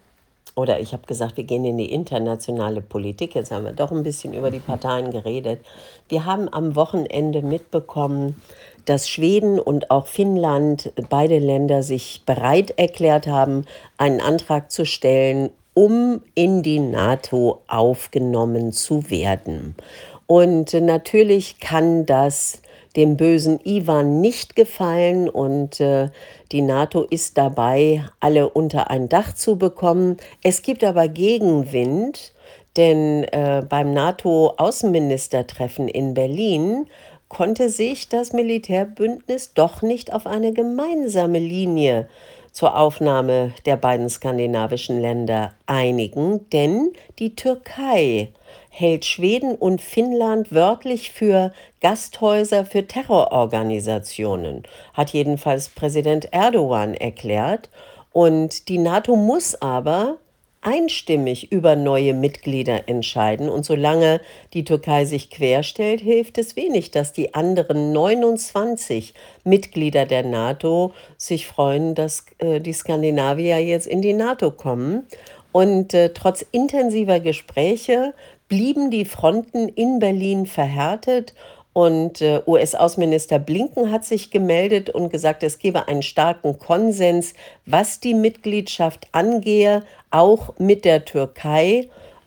oder ich habe gesagt, wir gehen in die internationale Politik. Jetzt haben wir doch ein bisschen über die Parteien geredet. Wir haben am Wochenende mitbekommen, dass Schweden und auch Finnland, beide Länder, sich bereit erklärt haben, einen Antrag zu stellen, um in die NATO aufgenommen zu werden. Und äh, natürlich kann das dem bösen Iwan nicht gefallen und äh, die NATO ist dabei, alle unter ein Dach zu bekommen. Es gibt aber Gegenwind, denn äh, beim NATO-Außenministertreffen in Berlin konnte sich das Militärbündnis doch nicht auf eine gemeinsame Linie zur Aufnahme der beiden skandinavischen Länder einigen, denn die Türkei hält Schweden und Finnland wörtlich für Gasthäuser für Terrororganisationen, hat jedenfalls Präsident Erdogan erklärt. Und die NATO muss aber einstimmig über neue Mitglieder entscheiden. Und solange die Türkei sich querstellt, hilft es wenig, dass die anderen neunundzwanzig Mitglieder der NATO sich freuen, dass äh, die Skandinavier jetzt in die NATO kommen. Und äh, trotz intensiver Gespräche blieben die Fronten in Berlin verhärtet. Und äh, U S-Außenminister Blinken hat sich gemeldet und gesagt, es gebe einen starken Konsens, was die Mitgliedschaft angehe, auch mit der Türkei.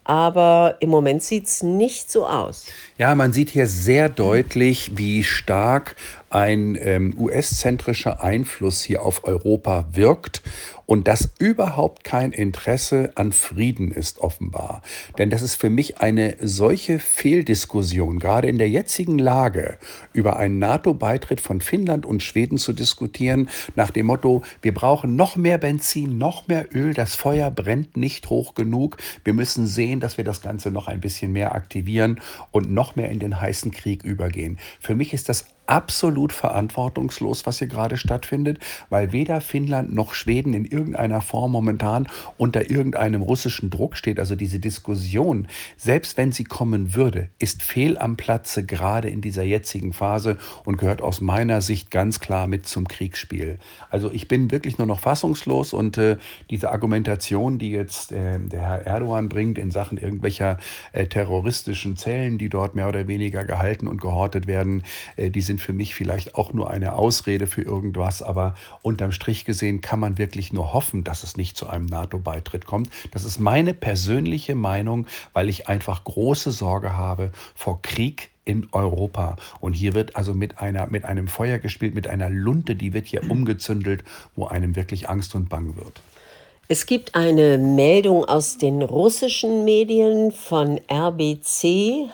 Aber im Moment sieht es nicht so aus. Ja, man sieht hier sehr deutlich, wie stark ein ähm, U S-zentrischer Einfluss hier auf Europa wirkt und dass überhaupt kein Interesse an Frieden ist offenbar. Denn das ist für mich eine solche Fehldiskussion, gerade in der jetzigen Lage, über einen NATO-Beitritt von Finnland und Schweden zu diskutieren, nach dem Motto, wir brauchen noch mehr Benzin, noch mehr Öl, das Feuer brennt nicht hoch genug, wir müssen sehen, dass wir das Ganze noch ein bisschen mehr aktivieren und noch mehr in den heißen Krieg übergehen. Für mich ist das absolut verantwortungslos, was hier gerade stattfindet, weil weder Finnland noch Schweden in irgendeiner Form momentan unter irgendeinem russischen Druck steht. Also diese Diskussion, selbst wenn sie kommen würde, ist fehl am Platze gerade in dieser jetzigen Phase und gehört aus meiner Sicht ganz klar mit zum Kriegsspiel. Also ich bin wirklich nur noch fassungslos und äh, diese Argumentation, die jetzt äh, der Herr Erdogan bringt in Sachen irgendwelcher äh, terroristischen Zellen, die dort mehr oder weniger gehalten und gehortet werden, äh, die sind für mich vielleicht auch nur eine Ausrede für irgendwas, aber unterm Strich gesehen kann man wirklich nur hoffen, dass es nicht zu einem NATO-Beitritt kommt. Das ist meine persönliche Meinung, weil ich einfach große Sorge habe vor Krieg in Europa. Und hier wird also mit einer, mit einem Feuer gespielt, mit einer Lunte, die wird hier umgezündelt, wo einem wirklich Angst und Bang wird. Es gibt eine Meldung aus den russischen Medien von R B C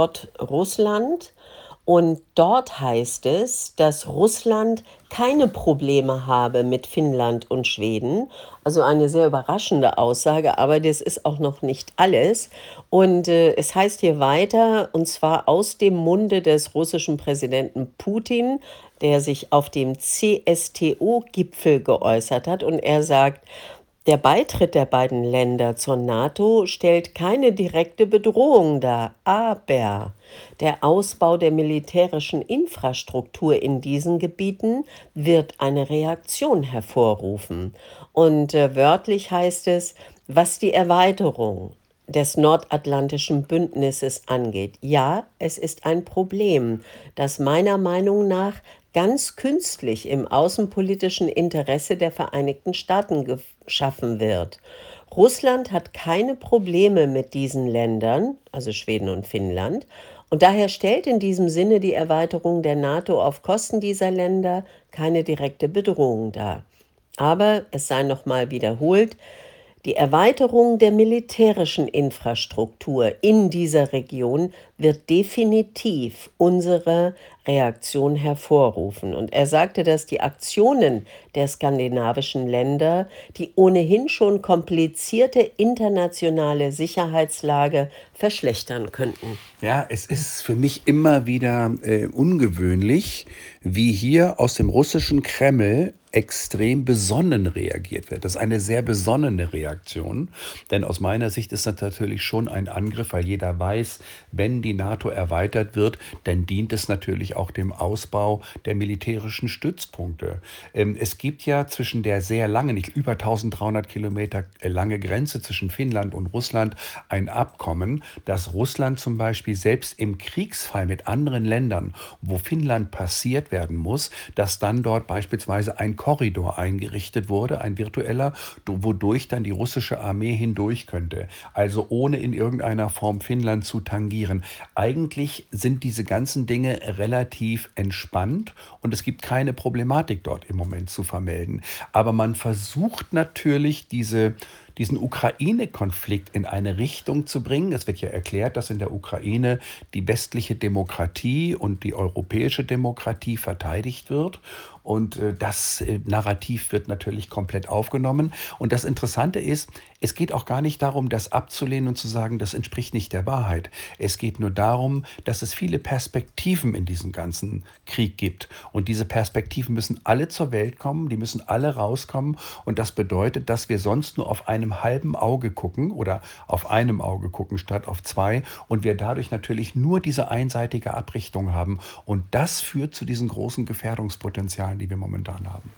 Russland. Und dort heißt es, dass Russland keine Probleme habe mit Finnland und Schweden. Also eine sehr überraschende Aussage, aber das ist auch noch nicht alles. Und äh, es heißt hier weiter, und zwar aus dem Munde des russischen Präsidenten Putin, der sich auf dem C S T O-Gipfel geäußert hat. Und er sagt, der Beitritt der beiden Länder zur NATO stellt keine direkte Bedrohung dar, aber der Ausbau der militärischen Infrastruktur in diesen Gebieten wird eine Reaktion hervorrufen. Und äh, wörtlich heißt es, was die Erweiterung des Nordatlantischen Bündnisses angeht. Ja, es ist ein Problem, das meiner Meinung nach ganz künstlich im außenpolitischen Interesse der Vereinigten Staaten geschaffen wird. Russland hat keine Probleme mit diesen Ländern, also Schweden und Finnland, und daher stellt in diesem Sinne die Erweiterung der NATO auf Kosten dieser Länder keine direkte Bedrohung dar. Aber es sei nochmal wiederholt, die Erweiterung der militärischen Infrastruktur in dieser Region wird definitiv unsere Reaktion hervorrufen. Und er sagte, dass die Aktionen der skandinavischen Länder die ohnehin schon komplizierte internationale Sicherheitslage verschlechtern könnten. Ja, es ist für mich immer wieder äh, ungewöhnlich, wie hier aus dem russischen Kreml extrem besonnen reagiert wird. Das ist eine sehr besonnene Reaktion, denn aus meiner Sicht ist das natürlich schon ein Angriff, weil jeder weiß, wenn die NATO erweitert wird, dann dient es natürlich auch dem Ausbau der militärischen Stützpunkte. Ähm, es gibt ja zwischen der sehr langen, nicht über dreizehnhundert Kilometer lange Grenze zwischen Finnland und Russland ein Abkommen, dass Russland zum Beispiel selbst im Kriegsfall mit anderen Ländern, wo Finnland passiert werden muss, dass dann dort beispielsweise ein Korridor eingerichtet wurde, ein virtueller, wodurch dann die russische Armee hindurch könnte. Also ohne in irgendeiner Form Finnland zu tangieren. Eigentlich sind diese ganzen Dinge relativ entspannt und es gibt keine Problematik dort im Moment zu vermelden. Aber man versucht natürlich diese diesen Ukraine-Konflikt in eine Richtung zu bringen. Es wird ja erklärt, dass in der Ukraine die westliche Demokratie und die europäische Demokratie verteidigt wird. Und äh, das äh, Narrativ wird natürlich komplett aufgenommen. Und das Interessante ist, es geht auch gar nicht darum, das abzulehnen und zu sagen, das entspricht nicht der Wahrheit. Es geht nur darum, dass es viele Perspektiven in diesem ganzen Krieg gibt. Und diese Perspektiven müssen alle zur Welt kommen, die müssen alle rauskommen. Und das bedeutet, dass wir sonst nur auf einem halben Auge gucken oder auf einem Auge gucken statt auf zwei. Und wir dadurch natürlich nur diese einseitige Abrichtung haben. Und das führt zu diesen großen Gefährdungspotenzialen, die wir momentan haben.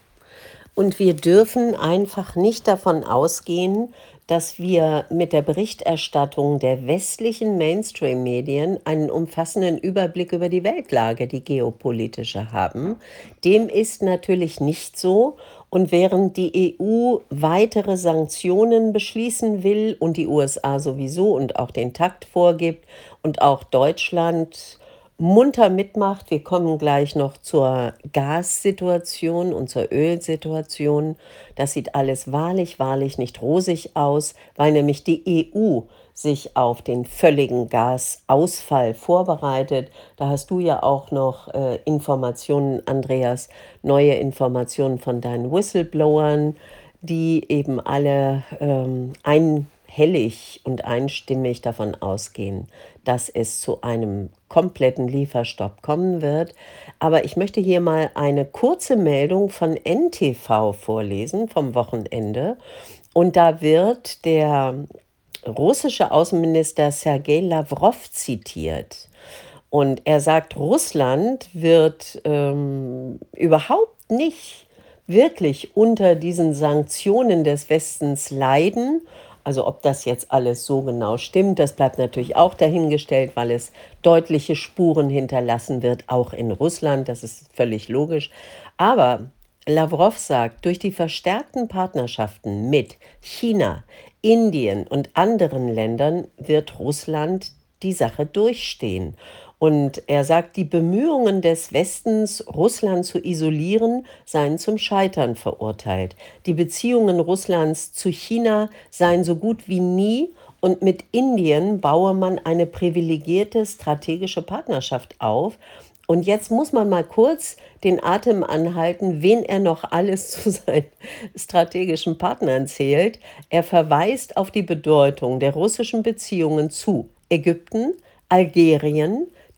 Und wir dürfen einfach nicht davon ausgehen, dass wir mit der Berichterstattung der westlichen Mainstream-Medien einen umfassenden Überblick über die Weltlage, die geopolitische haben. Dem ist natürlich nicht so. Und während die E U weitere Sanktionen beschließen will und die U S A sowieso und auch den Takt vorgibt und auch Deutschland munter mitmacht. Wir kommen gleich noch zur Gassituation und zur Ölsituation. Das sieht alles wahrlich, wahrlich nicht rosig aus, weil nämlich die E U sich auf den völligen Gasausfall vorbereitet. Da hast du ja auch noch äh, Informationen, Andreas, neue Informationen von deinen Whistleblowern, die eben alle ähm, einhellig und einstimmig davon ausgehen, dass es zu einem kompletten Lieferstopp kommen wird. Aber ich möchte hier mal eine kurze Meldung von N T V vorlesen vom Wochenende. Und da wird der russische Außenminister Sergei Lavrov zitiert. Und er sagt, Russland wird ähm, überhaupt nicht wirklich unter diesen Sanktionen des Westens leiden. Also ob das jetzt alles so genau stimmt, das bleibt natürlich auch dahingestellt, weil es deutliche Spuren hinterlassen wird, auch in Russland, das ist völlig logisch. Aber Lavrov sagt, durch die verstärkten Partnerschaften mit China, Indien und anderen Ländern wird Russland die Sache durchstehen. Und er sagt, die Bemühungen des Westens, Russland zu isolieren, seien zum Scheitern verurteilt. Die Beziehungen Russlands zu China seien so gut wie nie und mit Indien baue man eine privilegierte strategische Partnerschaft auf. Und jetzt muss man mal kurz den Atem anhalten, wen er noch alles zu seinen strategischen Partnern zählt. Er verweist auf die Bedeutung der russischen Beziehungen zu Ägypten, Algerien,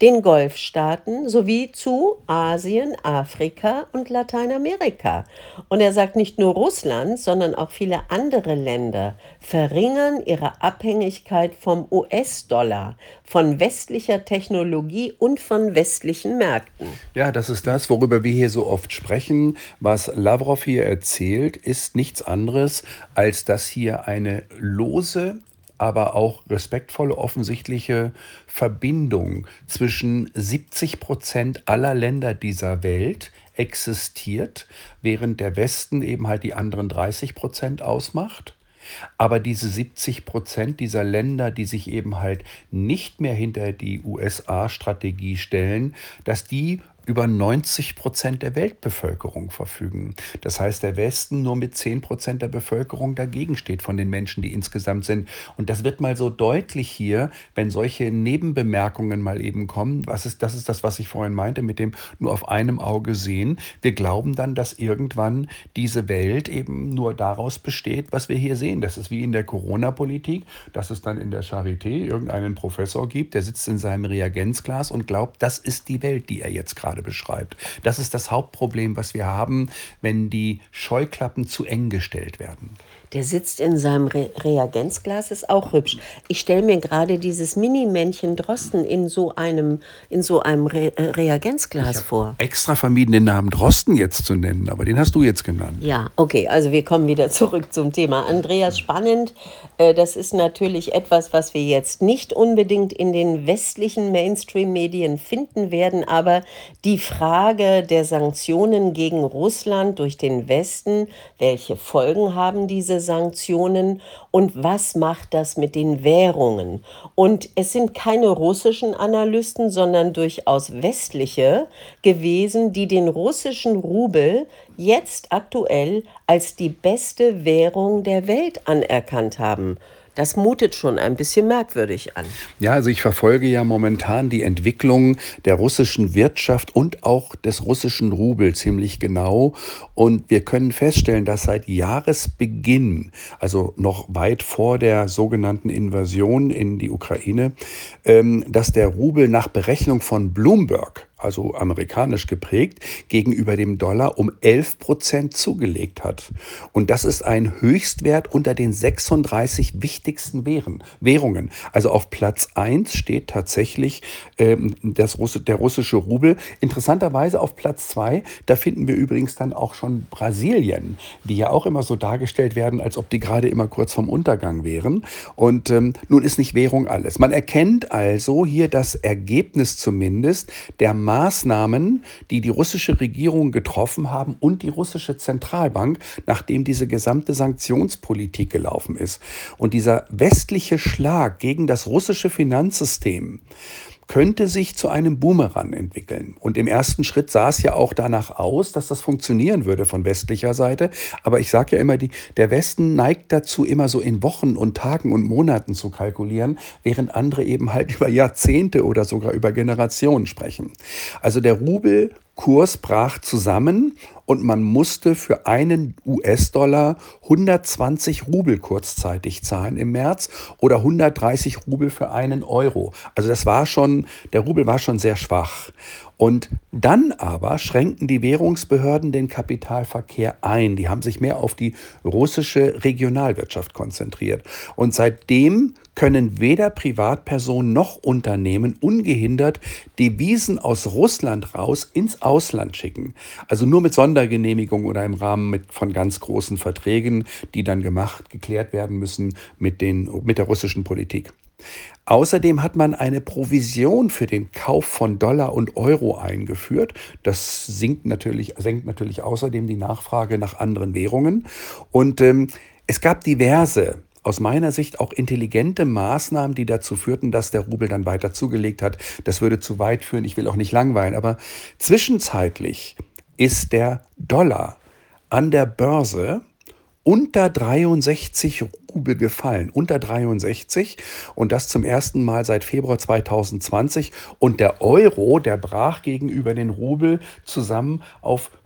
den Golfstaaten sowie zu Asien, Afrika und Lateinamerika. Und er sagt, nicht nur Russland, sondern auch viele andere Länder verringern ihre Abhängigkeit vom U S-Dollar, von westlicher Technologie und von westlichen Märkten. Ja, das ist das, worüber wir hier so oft sprechen. Was Lavrov hier erzählt, ist nichts anderes, als dass hier eine lose, aber auch respektvolle, offensichtliche Verbindung zwischen siebzig Prozent aller Länder dieser Welt existiert, während der Westen eben halt die anderen dreißig Prozent ausmacht. Aber diese siebzig Prozent dieser Länder, die sich eben halt nicht mehr hinter die U S A-Strategie stellen, dass die über neunzig Prozent der Weltbevölkerung verfügen. Das heißt, der Westen nur mit zehn Prozent der Bevölkerung dagegen steht von den Menschen, die insgesamt sind. Und das wird mal so deutlich hier, wenn solche Nebenbemerkungen mal eben kommen. Was ist, das ist das, was ich vorhin meinte, mit dem nur auf einem Auge sehen. Wir glauben dann, dass irgendwann diese Welt eben nur daraus besteht, was wir hier sehen. Das ist wie in der Corona-Politik, dass es dann in der Charité irgendeinen Professor gibt, der sitzt in seinem Reagenzglas und glaubt, das ist die Welt, die er jetzt gerade beschreibt. Das ist das Hauptproblem, was wir haben, wenn die Scheuklappen zu eng gestellt werden. Der sitzt in seinem Re Reagenzglas, ist auch hübsch. Ich stelle mir gerade dieses Mini-Männchen Drosten in so einem, in so einem Re äh, Reagenzglas vor. Extra vermieden, den Namen Drosten jetzt zu nennen, aber den hast du jetzt genannt. Ja, okay, also wir kommen wieder zurück zum Thema. Andreas, spannend. Äh, das ist natürlich etwas, was wir jetzt nicht unbedingt in den westlichen Mainstream-Medien finden werden, aber die Frage der Sanktionen gegen Russland durch den Westen, welche Folgen haben diese Sanktionen und was macht das mit den Währungen? Und es sind keine russischen Analysten, sondern durchaus westliche gewesen, die den russischen Rubel jetzt aktuell als die beste Währung der Welt anerkannt haben. Das mutet schon ein bisschen merkwürdig an. Ja, also ich verfolge ja momentan die Entwicklung der russischen Wirtschaft und auch des russischen Rubel ziemlich genau. Und wir können feststellen, dass seit Jahresbeginn, also noch weit vor der sogenannten Invasion in die Ukraine, ähm, dass der Rubel nach Berechnung von Bloomberg, also amerikanisch geprägt, gegenüber dem Dollar um elf Prozent zugelegt hat. Und das ist ein Höchstwert unter den sechsunddreißig wichtigsten Währen, Währungen. Also auf Platz eins steht tatsächlich ähm, das Russ der russische Rubel. Interessanterweise auf Platz zwei, da finden wir übrigens dann auch schon Brasilien, die ja auch immer so dargestellt werden, als ob die gerade immer kurz vorm Untergang wären. Und ähm, nun ist nicht Währung alles. Man erkennt also hier das Ergebnis zumindest der Maßnahmen, die die russische Regierung getroffen haben und die russische Zentralbank, nachdem diese gesamte Sanktionspolitik gelaufen ist. Und dieser westliche Schlag gegen das russische Finanzsystem könnte sich zu einem Boomerang entwickeln. Und im ersten Schritt sah es ja auch danach aus, dass das funktionieren würde von westlicher Seite. Aber ich sage ja immer, die, der Westen neigt dazu, immer so in Wochen und Tagen und Monaten zu kalkulieren, während andere eben halt über Jahrzehnte oder sogar über Generationen sprechen. Also der Rubelkurs brach zusammen und man musste für einen U S-Dollar hundertzwanzig Rubel kurzzeitig zahlen im März oder hundertdreißig Rubel für einen Euro. Also das war schon, der Rubel war schon sehr schwach. Und dann aber schränkten die Währungsbehörden den Kapitalverkehr ein. Die haben sich mehr auf die russische Regionalwirtschaft konzentriert. Und seitdem können weder Privatpersonen noch Unternehmen ungehindert Devisen aus Russland raus ins Ausland schicken. Also nur mit Sondergenehmigung oder im Rahmen mit, von ganz großen Verträgen, die dann gemacht, geklärt werden müssen mit, den, mit der russischen Politik. Außerdem hat man eine Provision für den Kauf von Dollar und Euro eingeführt. Das sinkt natürlich, senkt natürlich außerdem die Nachfrage nach anderen Währungen. Und ähm, es gab diverse, aus meiner Sicht auch intelligente Maßnahmen, die dazu führten, dass der Rubel dann weiter zugelegt hat. Das würde zu weit führen, ich will auch nicht langweilen. Aber zwischenzeitlich ist der Dollar an der Börse unter dreiundsechzig Rubel gefallen, unter dreiundsechzig, und das zum ersten Mal seit Februar zweitausendzwanzig. Und der Euro, der brach gegenüber den Rubel zusammen auf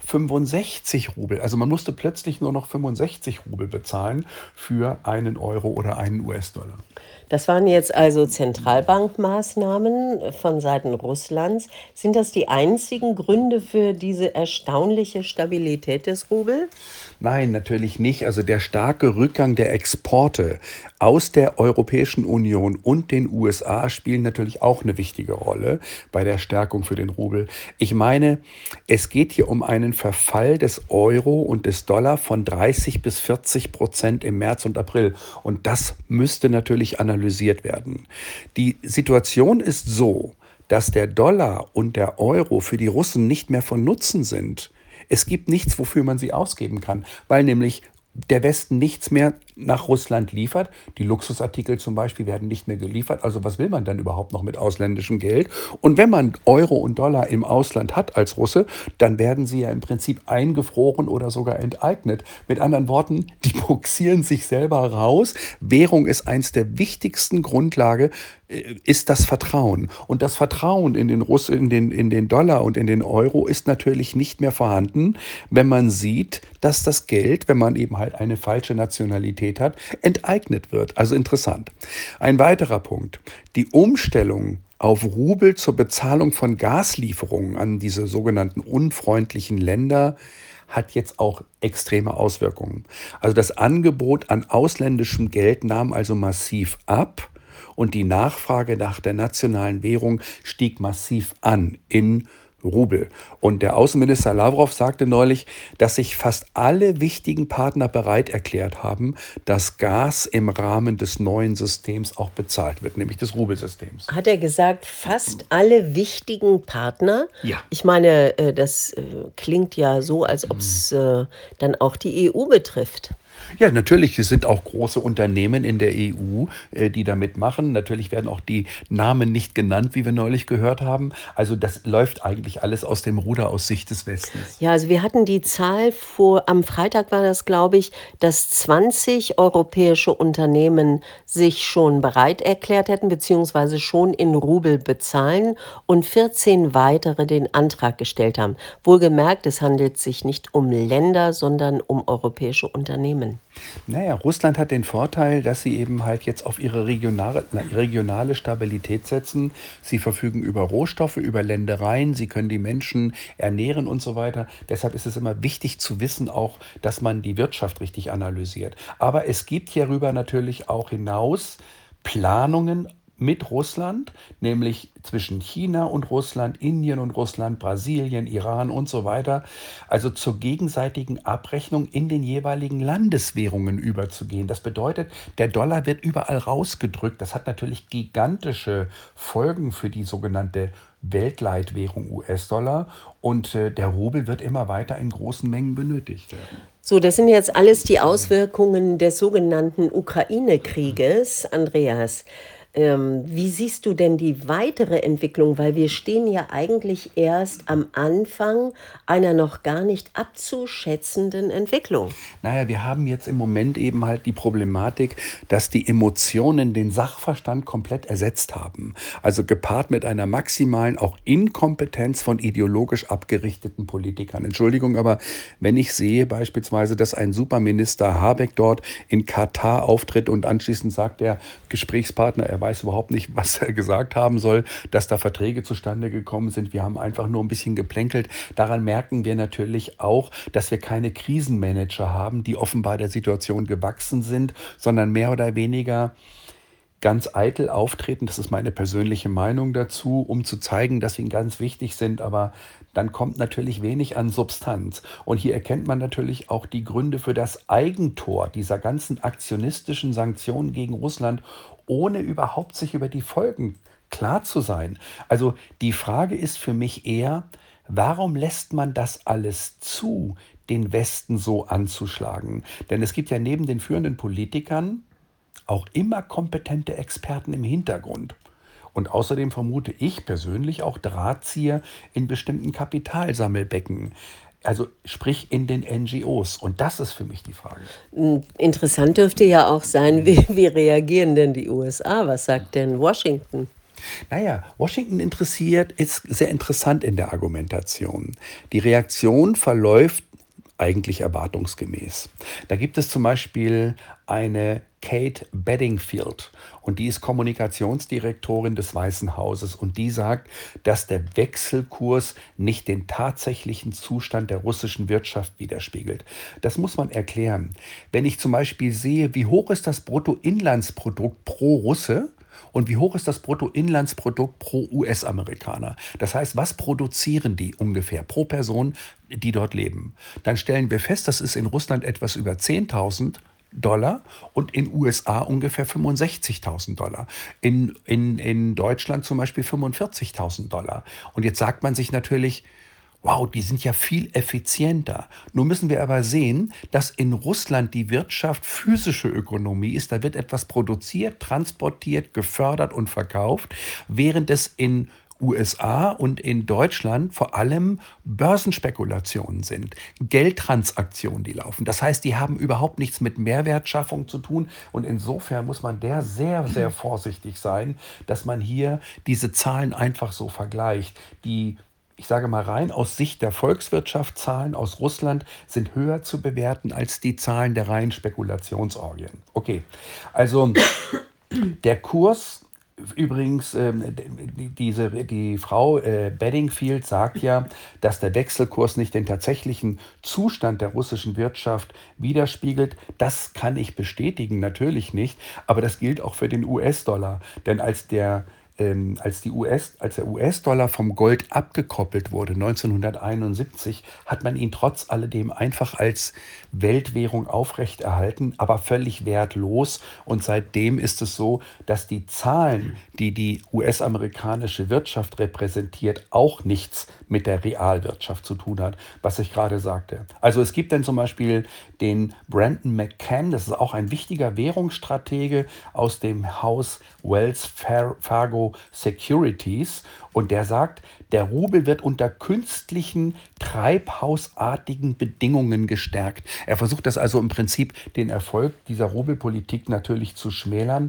fünfundsechzig Rubel. Also man musste plötzlich nur noch fünfundsechzig Rubel bezahlen für einen Euro oder einen U S-Dollar. Das waren jetzt also Zentralbankmaßnahmen von Seiten Russlands. Sind das die einzigen Gründe für diese erstaunliche Stabilität des Rubel? Nein, natürlich nicht. Also der starke Rückgang der Exporte aus der Europäischen Union und den U S A spielen natürlich auch eine wichtige Rolle bei der Stärkung für den Rubel. Ich meine, es geht hier um einen Verfall des Euro und des Dollar von dreißig bis vierzig Prozent im März und April. Und das müsste natürlich analysiert werden. Die Situation ist so, dass der Dollar und der Euro für die Russen nicht mehr von Nutzen sind. Es gibt nichts, wofür man sie ausgeben kann, weil nämlich der Westen nichts mehr nach Russland liefert. Die Luxusartikel zum Beispiel werden nicht mehr geliefert. Also was will man dann überhaupt noch mit ausländischem Geld? Und wenn man Euro und Dollar im Ausland hat als Russe, dann werden sie ja im Prinzip eingefroren oder sogar enteignet. Mit anderen Worten, die boxieren sich selber raus. Währung ist eins der wichtigsten Grundlage, äh, ist das Vertrauen. Und das Vertrauen in den Russ, in den, in den Dollar und in den Euro ist natürlich nicht mehr vorhanden, wenn man sieht, dass das Geld, wenn man eben halt eine falsche Nationalität hat, enteignet wird. Also interessant. Ein weiterer Punkt. Die Umstellung auf Rubel zur Bezahlung von Gaslieferungen an diese sogenannten unfreundlichen Länder hat jetzt auch extreme Auswirkungen. Also das Angebot an ausländischem Geld nahm also massiv ab und die Nachfrage nach der nationalen Währung stieg massiv an in Rubel. Und der Außenminister Lavrov sagte neulich, dass sich fast alle wichtigen Partner bereit erklärt haben, dass Gas im Rahmen des neuen Systems auch bezahlt wird, nämlich des Rubelsystems. Hat er gesagt, fast alle wichtigen Partner? Ja. Ich meine, äh, das äh, klingt ja so, als ob es äh, dann auch die E U betrifft. Ja, natürlich, es sind auch große Unternehmen in der E U, äh, die da mitmachen. Natürlich werden auch die Namen nicht genannt, wie wir neulich gehört haben. Also das läuft eigentlich alles aus dem Ruder aus Sicht des Westens. Ja, also wir hatten die Zahl vor, am Freitag war das, glaube ich, dass zwanzig europäische Unternehmen sich schon bereit erklärt hätten, beziehungsweise schon in Rubel bezahlen und vierzehn weitere den Antrag gestellt haben. Wohlgemerkt, es handelt sich nicht um Länder, sondern um europäische Unternehmen. Naja, Russland hat den Vorteil, dass sie eben halt jetzt auf ihre regionale, regionale Stabilität setzen. Sie verfügen über Rohstoffe, über Ländereien, sie können die Menschen ernähren und so weiter. Deshalb ist es immer wichtig zu wissen auch, dass man die Wirtschaft richtig analysiert. Aber es gibt hierüber natürlich auch hinaus Planungen mit Russland, nämlich zwischen China und Russland, Indien und Russland, Brasilien, Iran und so weiter, also zur gegenseitigen Abrechnung in den jeweiligen Landeswährungen überzugehen. Das bedeutet, der Dollar wird überall rausgedrückt. Das hat natürlich gigantische Folgen für die sogenannte Weltleitwährung U S-Dollar und äh, der Rubel wird immer weiter in großen Mengen benötigt werden. So, das sind jetzt alles die Auswirkungen des sogenannten Ukraine-Krieges, Andreas. Ähm, wie siehst du denn die weitere Entwicklung? Weil wir stehen ja eigentlich erst am Anfang einer noch gar nicht abzuschätzenden Entwicklung. Naja, wir haben jetzt im Moment eben halt die Problematik, dass die Emotionen den Sachverstand komplett ersetzt haben. Also gepaart mit einer maximalen auch Inkompetenz von ideologisch abgerichteten Politikern. Entschuldigung, aber wenn ich sehe beispielsweise, dass ein Superminister Habeck dort in Katar auftritt und anschließend sagt der Gesprächspartner, er weiß überhaupt nicht, was er gesagt haben soll, dass da Verträge zustande gekommen sind. Wir haben einfach nur ein bisschen geplänkelt. Daran merken wir natürlich auch, dass wir keine Krisenmanager haben, die offenbar der Situation gewachsen sind, sondern mehr oder weniger ganz eitel auftreten. Das ist meine persönliche Meinung dazu, um zu zeigen, dass sie ganz wichtig sind, aber dann kommt natürlich wenig an Substanz. Und hier erkennt man natürlich auch die Gründe für das Eigentor dieser ganzen aktionistischen Sanktionen gegen Russland, ohne überhaupt sich über die Folgen klar zu sein. Also die Frage ist für mich eher, warum lässt man das alles zu, den Westen so anzuschlagen? Denn es gibt ja neben den führenden Politikern auch immer kompetente Experten im Hintergrund. Und außerdem vermute ich persönlich auch Drahtzieher in bestimmten Kapitalsammelbecken. Also sprich in den N G Os. Und das ist für mich die Frage. Interessant dürfte ja auch sein, wie, wie reagieren denn die U S A? Was sagt denn Washington? Naja, Washington interessiert, ist sehr interessant in der Argumentation. Die Reaktion verläuft eigentlich erwartungsgemäß. Da gibt es zum Beispiel eine Kate Bedingfield und die ist Kommunikationsdirektorin des Weißen Hauses und die sagt, dass der Wechselkurs nicht den tatsächlichen Zustand der russischen Wirtschaft widerspiegelt. Das muss man erklären. Wenn ich zum Beispiel sehe, wie hoch ist das Bruttoinlandsprodukt pro Russe, und wie hoch ist das Bruttoinlandsprodukt pro U S-Amerikaner? Das heißt, was produzieren die ungefähr pro Person, die dort leben? Dann stellen wir fest, das ist in Russland etwas über zehntausend Dollar und in U S A ungefähr fünfundsechzigtausend Dollar. In, in, in Deutschland zum Beispiel fünfundvierzigtausend Dollar. Und jetzt sagt man sich natürlich, wow, die sind ja viel effizienter. Nun müssen wir aber sehen, dass in Russland die Wirtschaft physische Ökonomie ist. Da wird etwas produziert, transportiert, gefördert und verkauft, während es in U S A und in Deutschland vor allem Börsenspekulationen sind, Geldtransaktionen, die laufen. Das heißt, die haben überhaupt nichts mit Mehrwertschaffung zu tun. Und insofern muss man der sehr, sehr vorsichtig sein, dass man hier diese Zahlen einfach so vergleicht. Die ich sage mal rein aus Sicht der Volkswirtschaft, Zahlen aus Russland sind höher zu bewerten als die Zahlen der reinen Spekulationsorgien. Okay, also der Kurs, übrigens, ähm, die, diese, die Frau äh, Bedingfield sagt ja, dass der Wechselkurs nicht den tatsächlichen Zustand der russischen Wirtschaft widerspiegelt. Das kann ich bestätigen, natürlich nicht, aber das gilt auch für den U S-Dollar. Denn als der ähm, als, die U S, als der U S-Dollar vom Gold abgekoppelt wurde, neunzehnhunderteinundsiebzig, hat man ihn trotz alledem einfach als Weltwährung aufrechterhalten, aber völlig wertlos. Und seitdem ist es so, dass die Zahlen, die die U S-amerikanische Wirtschaft repräsentiert, auch nichts mit der Realwirtschaft zu tun hat, was ich gerade sagte. Also es gibt dann zum Beispiel den Brandon McCann, das ist auch ein wichtiger Währungsstratege aus dem Haus Wells Fargo Securities. Und der sagt, der Rubel wird unter künstlichen, treibhausartigen Bedingungen gestärkt. Er versucht das also im Prinzip, den Erfolg dieser Rubelpolitik natürlich zu schmälern.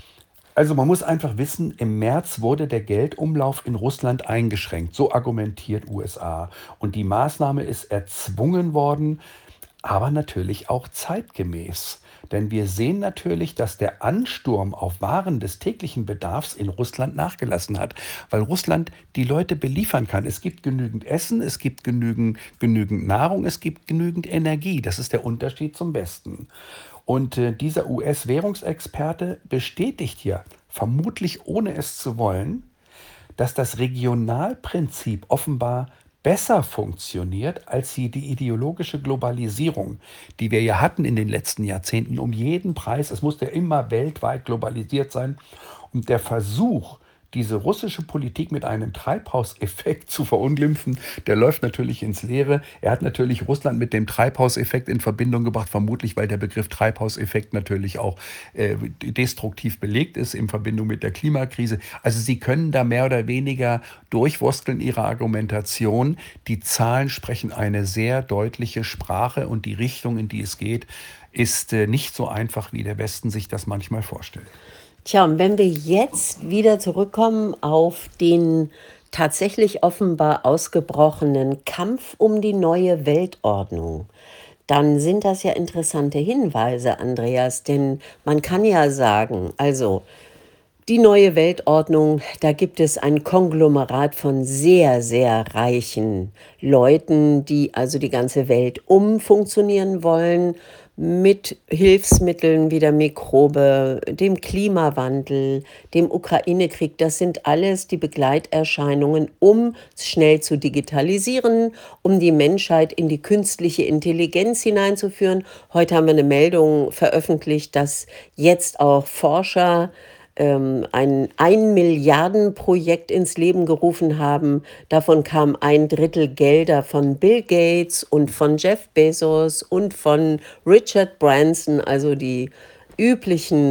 Also man muss einfach wissen, im März wurde der Geldumlauf in Russland eingeschränkt. So argumentiert U S A. Und die Maßnahme ist erzwungen worden, aber natürlich auch zeitgemäß. Denn wir sehen natürlich, dass der Ansturm auf Waren des täglichen Bedarfs in Russland nachgelassen hat, weil Russland die Leute beliefern kann. Es gibt genügend Essen, es gibt genügend, genügend Nahrung, es gibt genügend Energie. Das ist der Unterschied zum Westen. Und äh, dieser U S-Währungsexperte bestätigt hier, vermutlich ohne es zu wollen, dass das Regionalprinzip offenbar besser funktioniert als die ideologische Globalisierung, die wir ja hatten in den letzten Jahrzehnten um jeden Preis. Es musste immer weltweit globalisiert sein. Und der Versuch, diese russische Politik mit einem Treibhauseffekt zu verunglimpfen, der läuft natürlich ins Leere. Er hat natürlich Russland mit dem Treibhauseffekt in Verbindung gebracht, vermutlich weil der Begriff Treibhauseffekt natürlich auch äh, destruktiv belegt ist in Verbindung mit der Klimakrise. Also sie können da mehr oder weniger durchwursteln ihre Argumentation. Die Zahlen sprechen eine sehr deutliche Sprache und die Richtung, in die es geht, ist äh, nicht so einfach, wie der Westen sich das manchmal vorstellt. Tja, und wenn wir jetzt wieder zurückkommen auf den tatsächlich offenbar ausgebrochenen Kampf um die neue Weltordnung, dann sind das ja interessante Hinweise, Andreas, denn man kann ja sagen, also die neue Weltordnung, da gibt es ein Konglomerat von sehr, sehr reichen Leuten, die also die ganze Welt umfunktionieren wollen mit Hilfsmitteln wie der Mikrobe, dem Klimawandel, dem Ukraine-Krieg. Das sind alles die Begleiterscheinungen, um schnell zu digitalisieren, um die Menschheit in die künstliche Intelligenz hineinzuführen. Heute haben wir eine Meldung veröffentlicht, dass jetzt auch Forscher ähm, ein Ein-Milliarden-Projekt ins Leben gerufen haben. Davon kam ein Drittel Gelder von Bill Gates und von Jeff Bezos und von Richard Branson, also die üblichen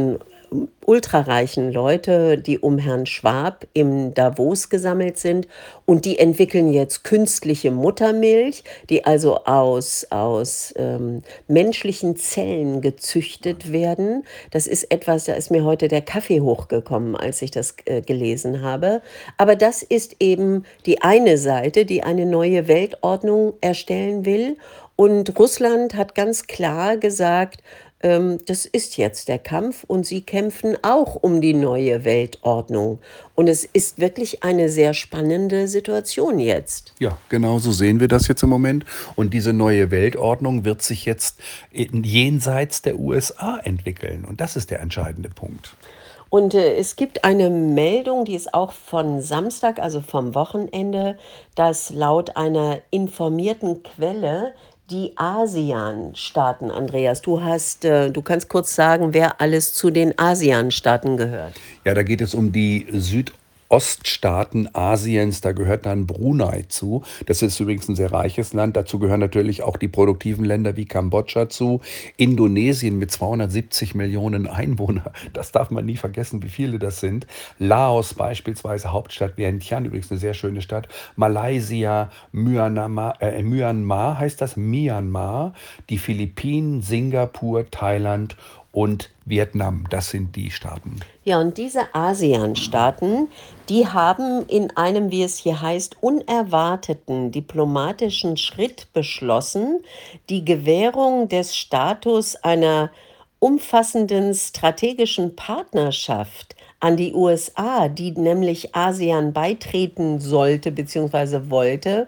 ultrareichen Leute, die um Herrn Schwab im Davos gesammelt sind. Und die entwickeln jetzt künstliche Muttermilch, die also aus, aus ähm, menschlichen Zellen gezüchtet werden. Das ist etwas, da ist mir heute der Kaffee hochgekommen, als ich das äh, gelesen habe. Aber das ist eben die eine Seite, die eine neue Weltordnung erstellen will. Und Russland hat ganz klar gesagt, ähm, das ist jetzt der Kampf und sie kämpfen auch um die neue Weltordnung. Und es ist wirklich eine sehr spannende Situation jetzt. Ja, genau so sehen wir das jetzt im Moment. Und diese neue Weltordnung wird sich jetzt in- jenseits der U S A entwickeln. Und das ist der entscheidende Punkt. Und äh, es gibt eine Meldung, die ist auch von Samstag, also vom Wochenende, dass laut einer informierten Quelle die ASEAN-Staaten, Andreas, du hast, äh, du kannst kurz sagen, wer alles zu den ASEAN-Staaten gehört. Ja, da geht es um die Südoststaaten Asiens. Da gehört dann Brunei zu. Das ist übrigens ein sehr reiches Land. Dazu gehören natürlich auch die produktiven Länder wie Kambodscha zu. Indonesien mit zweihundertsiebzig Millionen Einwohnern. Das darf man nie vergessen, wie viele das sind. Laos beispielsweise, Hauptstadt Vientiane, übrigens eine sehr schöne Stadt. Malaysia, Myanmar, äh, Myanmar heißt das, Myanmar. Die Philippinen, Singapur, Thailand und Vietnam. Das sind die Staaten. Ja, und diese ASEAN-Staaten, die haben in einem, wie es hier heißt, unerwarteten diplomatischen Schritt beschlossen, die Gewährung des Status einer umfassenden strategischen Partnerschaft an die U S A, die nämlich ASEAN beitreten sollte bzw. wollte,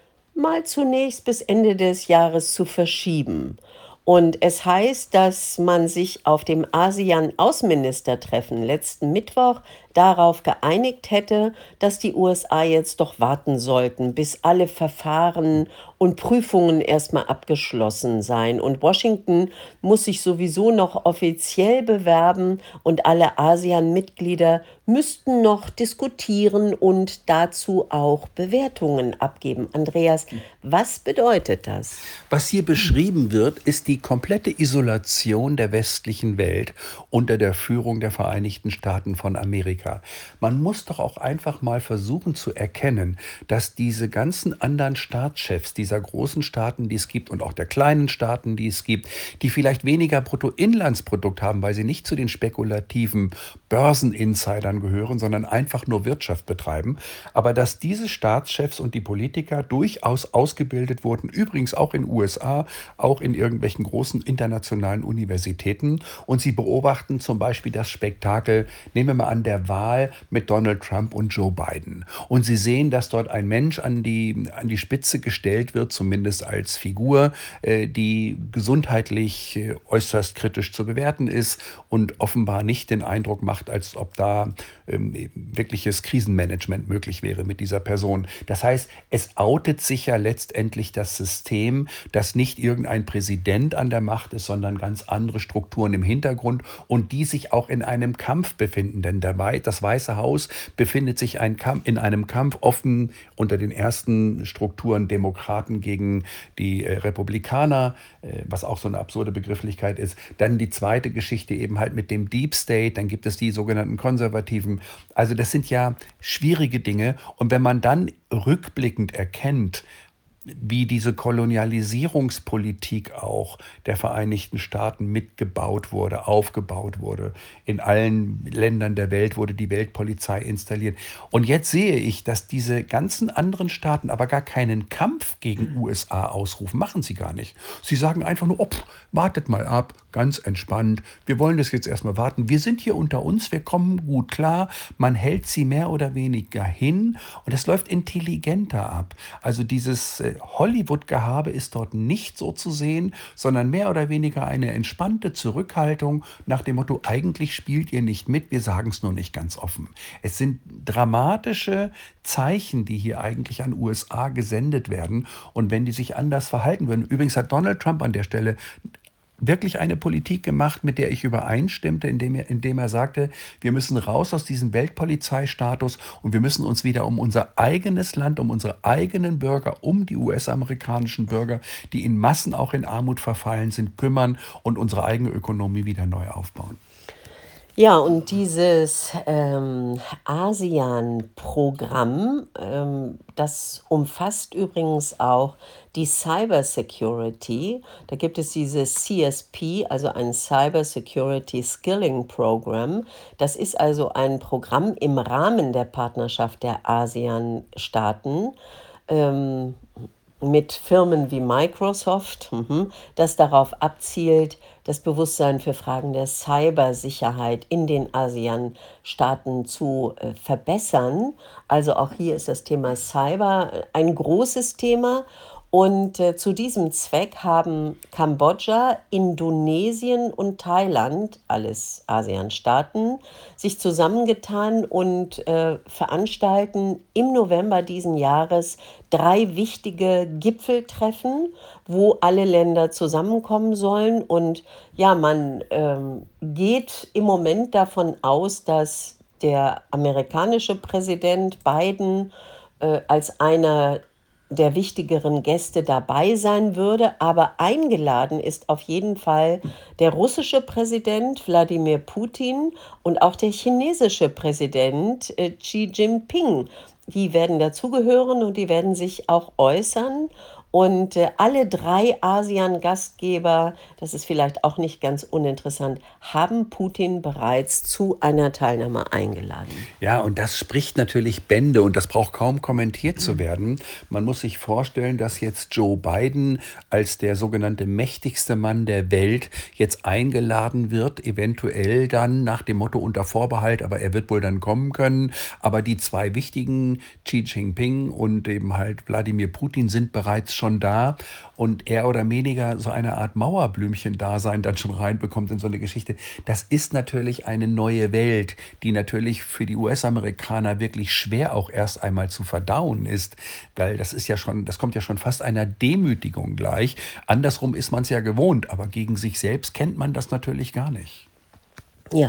mal zunächst bis Ende des Jahres zu verschieben. Und es heißt, dass man sich auf dem ASEAN-Außenministertreffen letzten Mittwoch darauf geeinigt hätte, dass die U S A jetzt doch warten sollten, bis alle Verfahren und Prüfungen erstmal abgeschlossen seien. Und Washington muss sich sowieso noch offiziell bewerben und alle ASEAN-Mitglieder müssten noch diskutieren und dazu auch Bewertungen abgeben. Andreas, was bedeutet das? Was hier beschrieben wird, ist die komplette Isolation der westlichen Welt unter der Führung der Vereinigten Staaten von Amerika. Man muss doch auch einfach mal versuchen zu erkennen, dass diese ganzen anderen Staatschefs dieser großen Staaten, die es gibt, und auch der kleinen Staaten, die es gibt, die vielleicht weniger Bruttoinlandsprodukt haben, weil sie nicht zu den spekulativen Börseninsidern gehören, sondern einfach nur Wirtschaft betreiben, aber dass diese Staatschefs und die Politiker durchaus ausgebildet wurden, übrigens auch in U S A, auch in irgendwelchen großen internationalen Universitäten, und sie beobachten zum Beispiel das Spektakel, nehmen wir mal an, der Wahl mit Donald Trump und Joe Biden. Und sie sehen, dass dort ein Mensch an die, an die Spitze gestellt wird, zumindest als Figur, äh, die gesundheitlich äh, äußerst kritisch zu bewerten ist und offenbar nicht den Eindruck macht, als ob da ähm, wirkliches Krisenmanagement möglich wäre mit dieser Person. Das heißt, es outet sich ja letztendlich das System, dass nicht irgendein Präsident an der Macht ist, sondern ganz andere Strukturen im Hintergrund und die sich auch in einem Kampf befinden. Denn dabei, das Weiße Haus befindet sich ein Kampf, in einem Kampf offen unter den ersten Strukturen Demokraten gegen die äh, Republikaner, äh, was auch so eine absurde Begrifflichkeit ist. Dann die zweite Geschichte eben halt mit dem Deep State, dann gibt es die sogenannten Konservativen. Also das sind ja schwierige Dinge. Und wenn man dann rückblickend erkennt, wie diese Kolonialisierungspolitik auch der Vereinigten Staaten mitgebaut wurde, aufgebaut wurde. In allen Ländern der Welt wurde die Weltpolizei installiert. Und jetzt sehe ich, dass diese ganzen anderen Staaten aber gar keinen Kampf gegen U S A ausrufen. Machen sie gar nicht. Sie sagen einfach nur, oh, pff, wartet mal ab, ganz entspannt. Wir wollen das jetzt erstmal warten. Wir sind hier unter uns, wir kommen gut klar. Man hält sie mehr oder weniger hin und es läuft intelligenter ab. Also dieses äh, Hollywood-Gehabe ist dort nicht so zu sehen, sondern mehr oder weniger eine entspannte Zurückhaltung nach dem Motto, eigentlich spielt ihr nicht mit, wir sagen es nur nicht ganz offen. Es sind dramatische Zeichen, die hier eigentlich an U S A gesendet werden. Und wenn die sich anders verhalten würden, übrigens hat Donald Trump an der Stelle wirklich eine Politik gemacht, mit der ich übereinstimmte, indem er, indem er sagte, wir müssen raus aus diesem Weltpolizeistatus und wir müssen uns wieder um unser eigenes Land, um unsere eigenen Bürger, um die U S-amerikanischen Bürger, die in Massen auch in Armut verfallen sind, kümmern und unsere eigene Ökonomie wieder neu aufbauen. Ja, und dieses ähm, ASEAN-Programm, ähm, das umfasst übrigens auch die Cyber Security. Da gibt es dieses C S P, also ein Cyber Security Skilling Program. Das ist also ein Programm im Rahmen der Partnerschaft der ASEAN-Staaten. Ähm, mit Firmen wie Microsoft, mhm, das darauf abzielt, das Bewusstsein für Fragen der Cybersicherheit in den ASEAN-Staaten zu äh, verbessern. Also auch hier ist das Thema Cyber äh, ein großes Thema. Und äh, zu diesem Zweck haben Kambodscha, Indonesien und Thailand, alles ASEAN-Staaten, sich zusammengetan und äh, veranstalten im November diesen Jahres drei wichtige Gipfeltreffen, wo alle Länder zusammenkommen sollen. Und ja, man ähm, geht im Moment davon aus, dass der amerikanische Präsident Biden äh, als einer der wichtigeren Gäste dabei sein würde, aber eingeladen ist auf jeden Fall der russische Präsident Wladimir Putin und auch der chinesische Präsident äh, Xi Jinping. Die werden dazugehören und die werden sich auch äußern. Und äh, alle drei ASEAN-Gastgeber, das ist vielleicht auch nicht ganz uninteressant, haben Putin bereits zu einer Teilnahme eingeladen. Ja, und das spricht natürlich Bände und das braucht kaum kommentiert zu werden. Man muss sich vorstellen, dass jetzt Joe Biden als der sogenannte mächtigste Mann der Welt jetzt eingeladen wird, eventuell dann nach dem Motto unter Vorbehalt, aber er wird wohl dann kommen können. Aber die zwei wichtigen, Xi Jinping und eben halt Wladimir Putin, sind bereits schon da und er oder weniger so eine Art Mauerblümchen-Dasein dann schon reinbekommt in so eine Geschichte. Das ist natürlich eine neue Welt, die natürlich für die U S-Amerikaner wirklich schwer auch erst einmal zu verdauen ist, weil das ist ja schon, das kommt ja schon fast einer Demütigung gleich. Andersrum ist man es ja gewohnt, aber gegen sich selbst kennt man das natürlich gar nicht. Ja.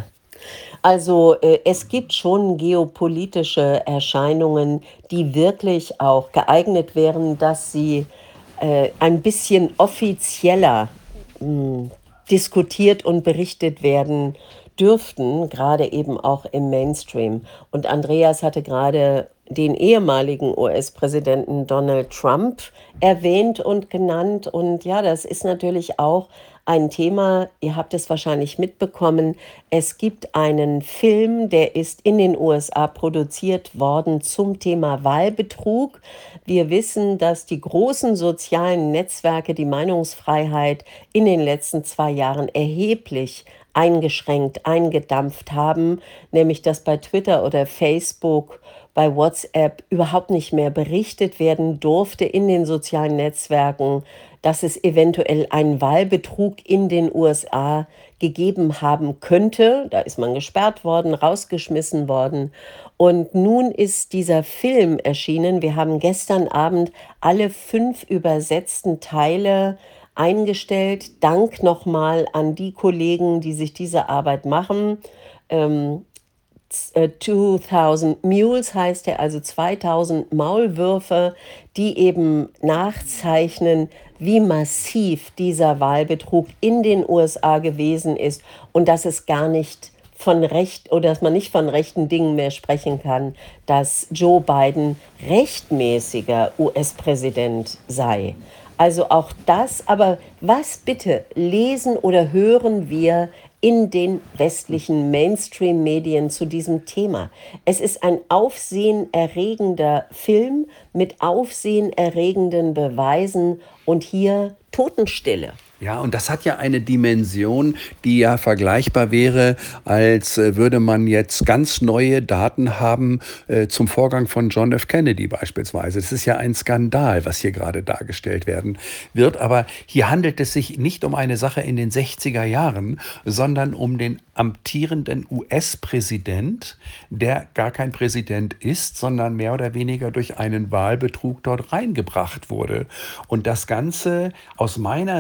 Also äh, es gibt schon geopolitische Erscheinungen, die wirklich auch geeignet wären, dass sie äh, ein bisschen offizieller mh, diskutiert und berichtet werden dürften, gerade eben auch im Mainstream. Und Andreas hatte gerade den ehemaligen U S-Präsidenten Donald Trump erwähnt und genannt. Und ja, das ist natürlich auch ein Thema, ihr habt es wahrscheinlich mitbekommen. Es gibt einen Film, der ist in den U S A produziert worden zum Thema Wahlbetrug. Wir wissen, dass die großen sozialen Netzwerke die Meinungsfreiheit in den letzten zwei Jahren erheblich eingeschränkt, eingedampft haben, nämlich dass bei Twitter oder Facebook, bei WhatsApp überhaupt nicht mehr berichtet werden durfte in den sozialen Netzwerken, dass es eventuell einen Wahlbetrug in den U S A gegeben haben könnte. Da ist man gesperrt worden, rausgeschmissen worden. Und nun ist dieser Film erschienen. Wir haben gestern Abend alle fünf übersetzten Teile eingestellt. Dank nochmal an die Kollegen, die sich diese Arbeit machen. Ähm, äh, zweitausend Mules heißt er, also zweitausend Maulwürfe, die eben nachzeichnen, wie massiv dieser Wahlbetrug in den U S A gewesen ist und dass es gar nicht von Recht oder dass man nicht von rechten Dingen mehr sprechen kann, dass Joe Biden rechtmäßiger U S-Präsident sei. Also auch das, aber was bitte lesen oder hören wir in den westlichen Mainstream-Medien zu diesem Thema? Es ist ein aufsehenerregender Film mit aufsehenerregenden Beweisen und hier Totenstille. Ja, und das hat ja eine Dimension, die ja vergleichbar wäre, als äh, würde man jetzt ganz neue Daten haben äh, zum Vorgang von John F. Kennedy beispielsweise. Das ist ja ein Skandal, was hier gerade dargestellt werden wird. Aber hier handelt es sich nicht um eine Sache in den sechziger Jahren, sondern um den amtierenden U S-Präsident, der gar kein Präsident ist, sondern mehr oder weniger durch einen Wahlbetrug dort reingebracht wurde. Und das Ganze aus meiner Sicht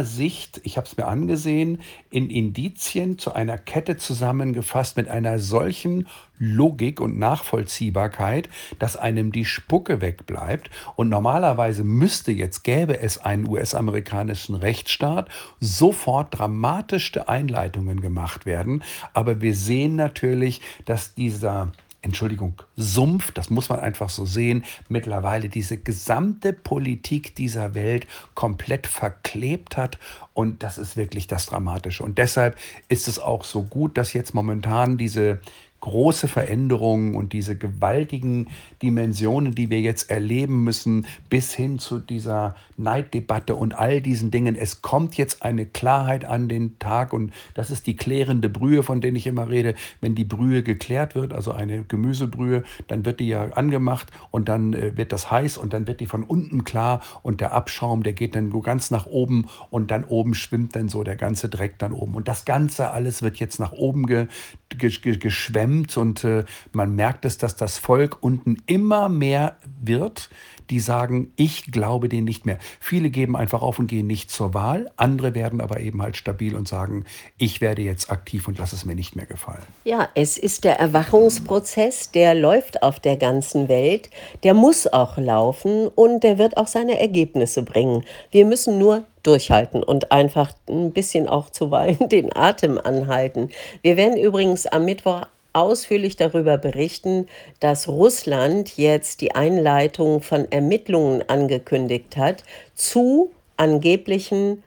echt, ich habe es mir angesehen, in Indizien zu einer Kette zusammengefasst mit einer solchen Logik und Nachvollziehbarkeit, dass einem die Spucke wegbleibt. Und normalerweise müsste jetzt, gäbe es einen U S-amerikanischen Rechtsstaat, sofort dramatischste Einleitungen gemacht werden. Aber wir sehen natürlich, dass dieser Entschuldigung, Sumpf, das muss man einfach so sehen, mittlerweile diese gesamte Politik dieser Welt komplett verklebt hat. Und das ist wirklich das Dramatische. Und deshalb ist es auch so gut, dass jetzt momentan diese große Veränderungen und diese gewaltigen Dimensionen, die wir jetzt erleben müssen, bis hin zu dieser Neiddebatte und all diesen Dingen. Es kommt jetzt eine Klarheit an den Tag und das ist die klärende Brühe, von der ich immer rede. Wenn die Brühe geklärt wird, also eine Gemüsebrühe, dann wird die ja angemacht und dann äh, wird das heiß und dann wird die von unten klar und der Abschaum, der geht dann nur ganz nach oben und dann oben schwimmt dann so der ganze Dreck dann oben. Und das Ganze alles wird jetzt nach oben ge, ge, ge, geschwemmt und äh, man merkt es, dass das Volk unten immer mehr wird, die sagen, ich glaube denen nicht mehr. Viele geben einfach auf und gehen nicht zur Wahl. Andere werden aber eben halt stabil und sagen, ich werde jetzt aktiv und lasse es mir nicht mehr gefallen. Ja, es ist der Erwachungsprozess, der läuft auf der ganzen Welt, der muss auch laufen und der wird auch seine Ergebnisse bringen. Wir müssen nur durchhalten und einfach ein bisschen auch zuweilen den Atem anhalten. Wir werden übrigens am Mittwoch ausführlich darüber berichten, dass Russland jetzt die Einleitung von Ermittlungen angekündigt hat zu angeblichen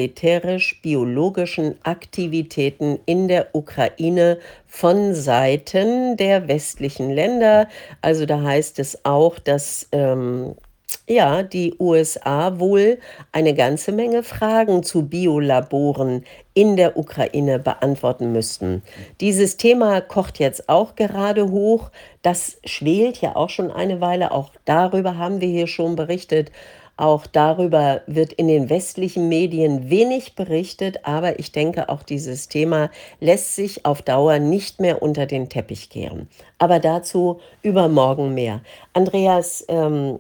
militärisch-biologischen Aktivitäten in der Ukraine von Seiten der westlichen Länder. Also da heißt es auch, dass ähm, ja, die U S A wohl eine ganze Menge Fragen zu Biolaboren in der Ukraine beantworten müssten. Dieses Thema kocht jetzt auch gerade hoch. Das schwelt ja auch schon eine Weile. Auch darüber haben wir hier schon berichtet. Auch darüber wird in den westlichen Medien wenig berichtet. Aber ich denke, auch dieses Thema lässt sich auf Dauer nicht mehr unter den Teppich kehren. Aber dazu übermorgen mehr. Andreas, ähm,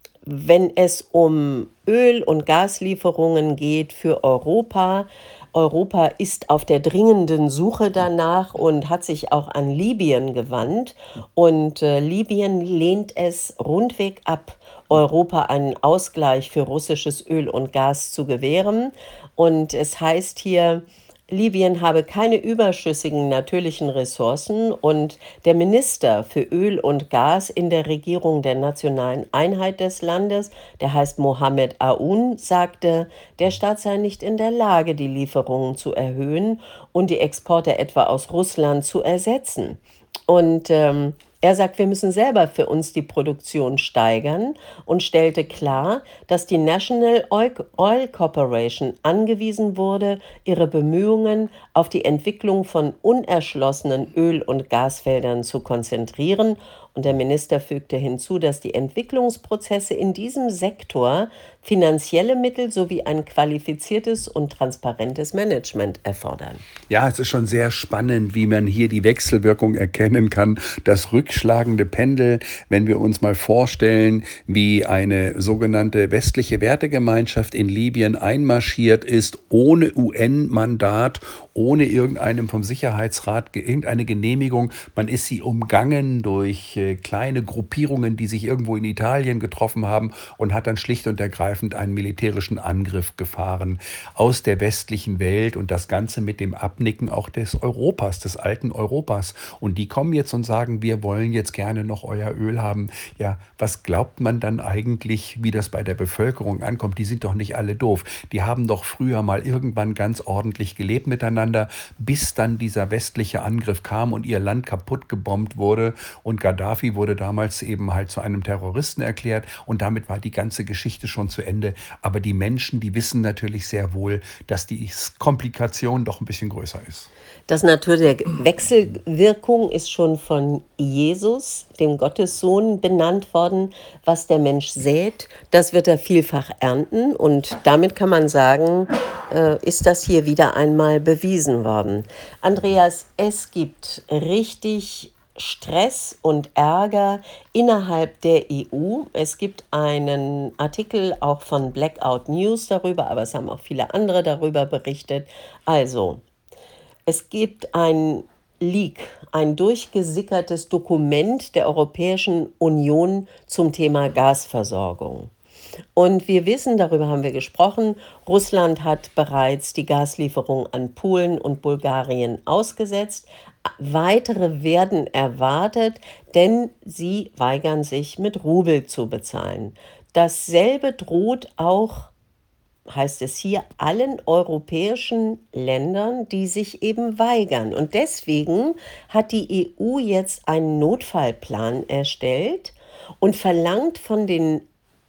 wenn es um Öl- und Gaslieferungen geht für Europa, Europa ist auf der dringenden Suche danach und hat sich auch an Libyen gewandt. Und äh, Libyen lehnt es rundweg ab, Europa einen Ausgleich für russisches Öl und Gas zu gewähren. Und es heißt hier, Libyen habe keine überschüssigen natürlichen Ressourcen und der Minister für Öl und Gas in der Regierung der nationalen Einheit des Landes, der heißt Mohammed Aoun, sagte, der Staat sei nicht in der Lage, die Lieferungen zu erhöhen und die Exporte etwa aus Russland zu ersetzen. Und ähm, er sagt, wir müssen selber für uns die Produktion steigern und stellte klar, dass die National Oil Oil Corporation angewiesen wurde, ihre Bemühungen auf die Entwicklung von unerschlossenen Öl- und Gasfeldern zu konzentrieren. Und der Minister fügte hinzu, dass die Entwicklungsprozesse in diesem Sektor finanzielle Mittel sowie ein qualifiziertes und transparentes Management erfordern. Ja, es ist schon sehr spannend, wie man hier die Wechselwirkung erkennen kann. Das rückschlagende Pendel, wenn wir uns mal vorstellen, wie eine sogenannte westliche Wertegemeinschaft in Libyen einmarschiert ist, ohne U N-Mandat, ohne irgendeinem vom Sicherheitsrat irgendeine Genehmigung. Man ist sie umgangen durch äh, kleine Gruppierungen, die sich irgendwo in Italien getroffen haben und hat dann schlicht und ergreifend einen militärischen Angriff gefahren aus der westlichen Welt und das Ganze mit dem Abnicken auch des Europas, des alten Europas. Und die kommen jetzt und sagen, wir wollen jetzt gerne noch euer Öl haben. Ja, was glaubt man dann eigentlich, wie das bei der Bevölkerung ankommt? Die sind doch nicht alle doof. Die haben doch früher mal irgendwann ganz ordentlich gelebt miteinander, bis dann dieser westliche Angriff kam und ihr Land kaputt gebombt wurde. Und Gaddafi wurde damals eben halt zu einem Terroristen erklärt. Und damit war die ganze Geschichte schon zu Ende. Aber die Menschen, die wissen natürlich sehr wohl, dass die Komplikation doch ein bisschen größer ist. Das Natur der Wechselwirkung ist schon von Jesus, dem Gottessohn, benannt worden. Was der Mensch sät, das wird er vielfach ernten. Und damit kann man sagen, äh, ist das hier wieder einmal bewiesen worden. Andreas, es gibt richtig Stress und Ärger innerhalb der E U. Es gibt einen Artikel auch von Blackout News darüber, aber es haben auch viele andere darüber berichtet. Also, es gibt ein Leak, ein durchgesickertes Dokument der Europäischen Union zum Thema Gasversorgung. Und wir wissen, darüber haben wir gesprochen, Russland hat bereits die Gaslieferung an Polen und Bulgarien ausgesetzt. Weitere werden erwartet, denn sie weigern sich, mit Rubel zu bezahlen. Dasselbe droht auch, heißt es hier, allen europäischen Ländern, die sich eben weigern. Und deswegen hat die E U jetzt einen Notfallplan erstellt und verlangt von den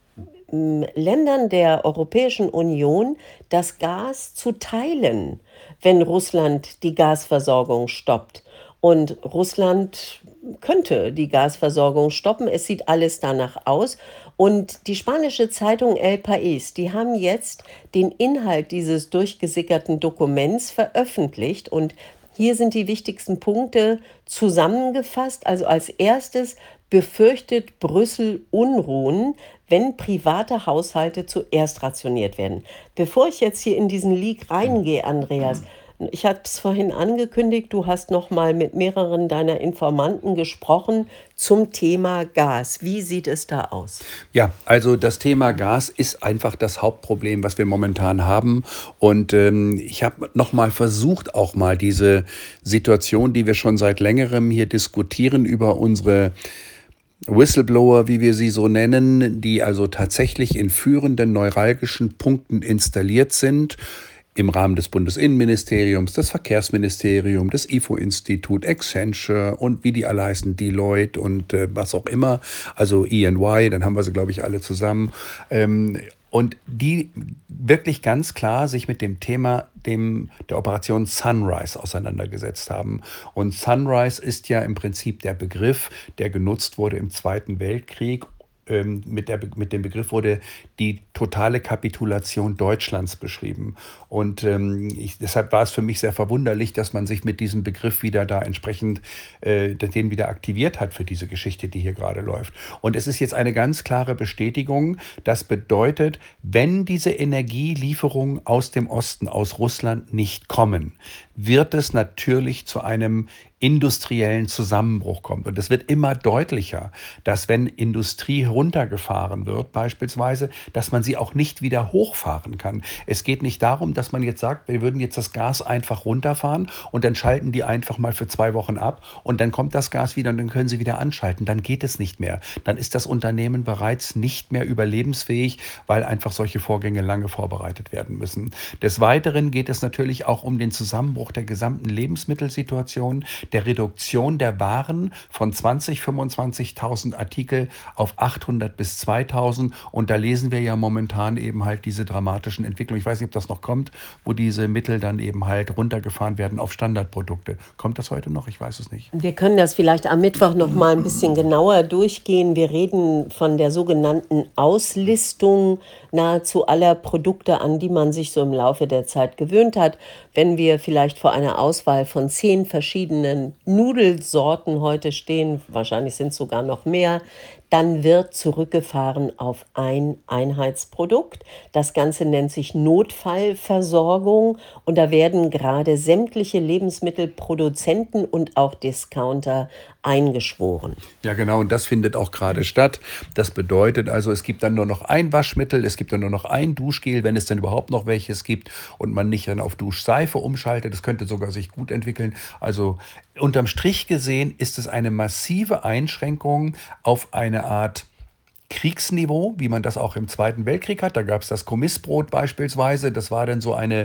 m, Ländern der Europäischen Union, das Gas zu teilen, wenn Russland die Gasversorgung stoppt. Und Russland könnte die Gasversorgung stoppen. Es sieht alles danach aus. Und die spanische Zeitung El País, die haben jetzt den Inhalt dieses durchgesickerten Dokuments veröffentlicht. Und hier sind die wichtigsten Punkte zusammengefasst. Also als erstes befürchtet Brüssel Unruhen, wenn private Haushalte zuerst rationiert werden. Bevor ich jetzt hier in diesen Leak reingehe, Andreas, ich habe es vorhin angekündigt, du hast noch mal mit mehreren deiner Informanten gesprochen zum Thema Gas. Wie sieht es da aus? Ja, also das Thema Gas ist einfach das Hauptproblem, was wir momentan haben. Und ähm, ich habe noch mal versucht, auch mal diese Situation, die wir schon seit längerem hier diskutieren, über unsere Whistleblower, wie wir sie so nennen, die also tatsächlich in führenden neuralgischen Punkten installiert sind, im Rahmen des Bundesinnenministeriums, des Verkehrsministeriums, des I F O-Institut, Accenture und wie die alle heißen, Deloitte und äh, was auch immer, also E Y, dann haben wir sie, glaube ich, alle zusammen. Ähm, und die wirklich ganz klar sich mit dem Thema dem, der Operation Sunrise auseinandergesetzt haben. Und Sunrise ist ja im Prinzip der Begriff, der genutzt wurde im Zweiten Weltkrieg. Ähm, mit, der, mit dem Begriff wurde die totale Kapitulation Deutschlands beschrieben. Und ähm, ich, deshalb war es für mich sehr verwunderlich, dass man sich mit diesem Begriff wieder da entsprechend äh, den wieder aktiviert hat für diese Geschichte, die hier gerade läuft. Und es ist jetzt eine ganz klare Bestätigung. Das bedeutet, wenn diese Energielieferungen aus dem Osten, aus Russland nicht kommen, wird es natürlich zu einem industriellen Zusammenbruch kommt. Und es wird immer deutlicher, dass wenn Industrie runtergefahren wird, beispielsweise, dass man sie auch nicht wieder hochfahren kann. Es geht nicht darum, dass man jetzt sagt, wir würden jetzt das Gas einfach runterfahren und dann schalten die einfach mal für zwei Wochen ab und dann kommt das Gas wieder und dann können sie wieder anschalten. Dann geht es nicht mehr. Dann ist das Unternehmen bereits nicht mehr überlebensfähig, weil einfach solche Vorgänge lange vorbereitet werden müssen. Des Weiteren geht es natürlich auch um den Zusammenbruch der gesamten Lebensmittelsituation, der Reduktion der Waren von zwanzig, fünfundzwanzigtausend Artikel auf achthundert bis zweitausend. Und da lesen wir ja momentan eben halt diese dramatischen Entwicklungen. Ich weiß nicht, ob das noch kommt, wo diese Mittel dann eben halt runtergefahren werden auf Standardprodukte. Kommt das heute noch? Ich weiß es nicht. Wir können das vielleicht am Mittwoch noch mal ein bisschen genauer durchgehen. Wir reden von der sogenannten Auslistung nahezu aller Produkte, an die man sich so im Laufe der Zeit gewöhnt hat. Wenn wir vielleicht vor einer Auswahl von zehn verschiedenen Nudelsorten heute stehen, wahrscheinlich sind es sogar noch mehr, dann wird zurückgefahren auf ein Einheitsprodukt. Das Ganze nennt sich Notfallversorgung und da werden gerade sämtliche Lebensmittelproduzenten und auch Discounter eingeschworen. Ja, genau, und das findet auch gerade statt. Das bedeutet also, es gibt dann nur noch ein Waschmittel, es gibt dann nur noch ein Duschgel, wenn es denn überhaupt noch welches gibt und man nicht dann auf Duschseife umschaltet. Das könnte sogar sich gut entwickeln. Also unterm Strich gesehen ist es eine massive Einschränkung auf eine Art Kriegsniveau, wie man das auch im Zweiten Weltkrieg hat. Da gab es das Kommissbrot beispielsweise. Das war dann so eine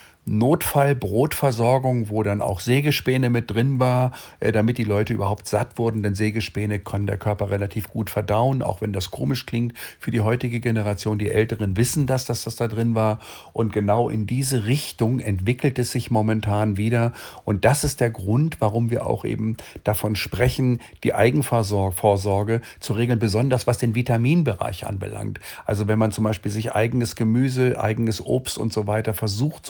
Notfallbrotversorgung, wo dann auch Sägespäne mit drin war, äh, damit die Leute überhaupt satt wurden. Denn Sägespäne kann der Körper relativ gut verdauen, auch wenn das komisch klingt für die heutige Generation. Die Älteren wissen das, dass das da drin war. Und genau in diese Richtung entwickelt es sich momentan wieder. Und das ist der Grund, warum wir auch eben davon sprechen, die Eigenvorsorge zu regeln, besonders was den Vitaminbereich anbelangt. Also wenn man zum Beispiel sich eigenes Gemüse, eigenes Obst und so weiter versucht, so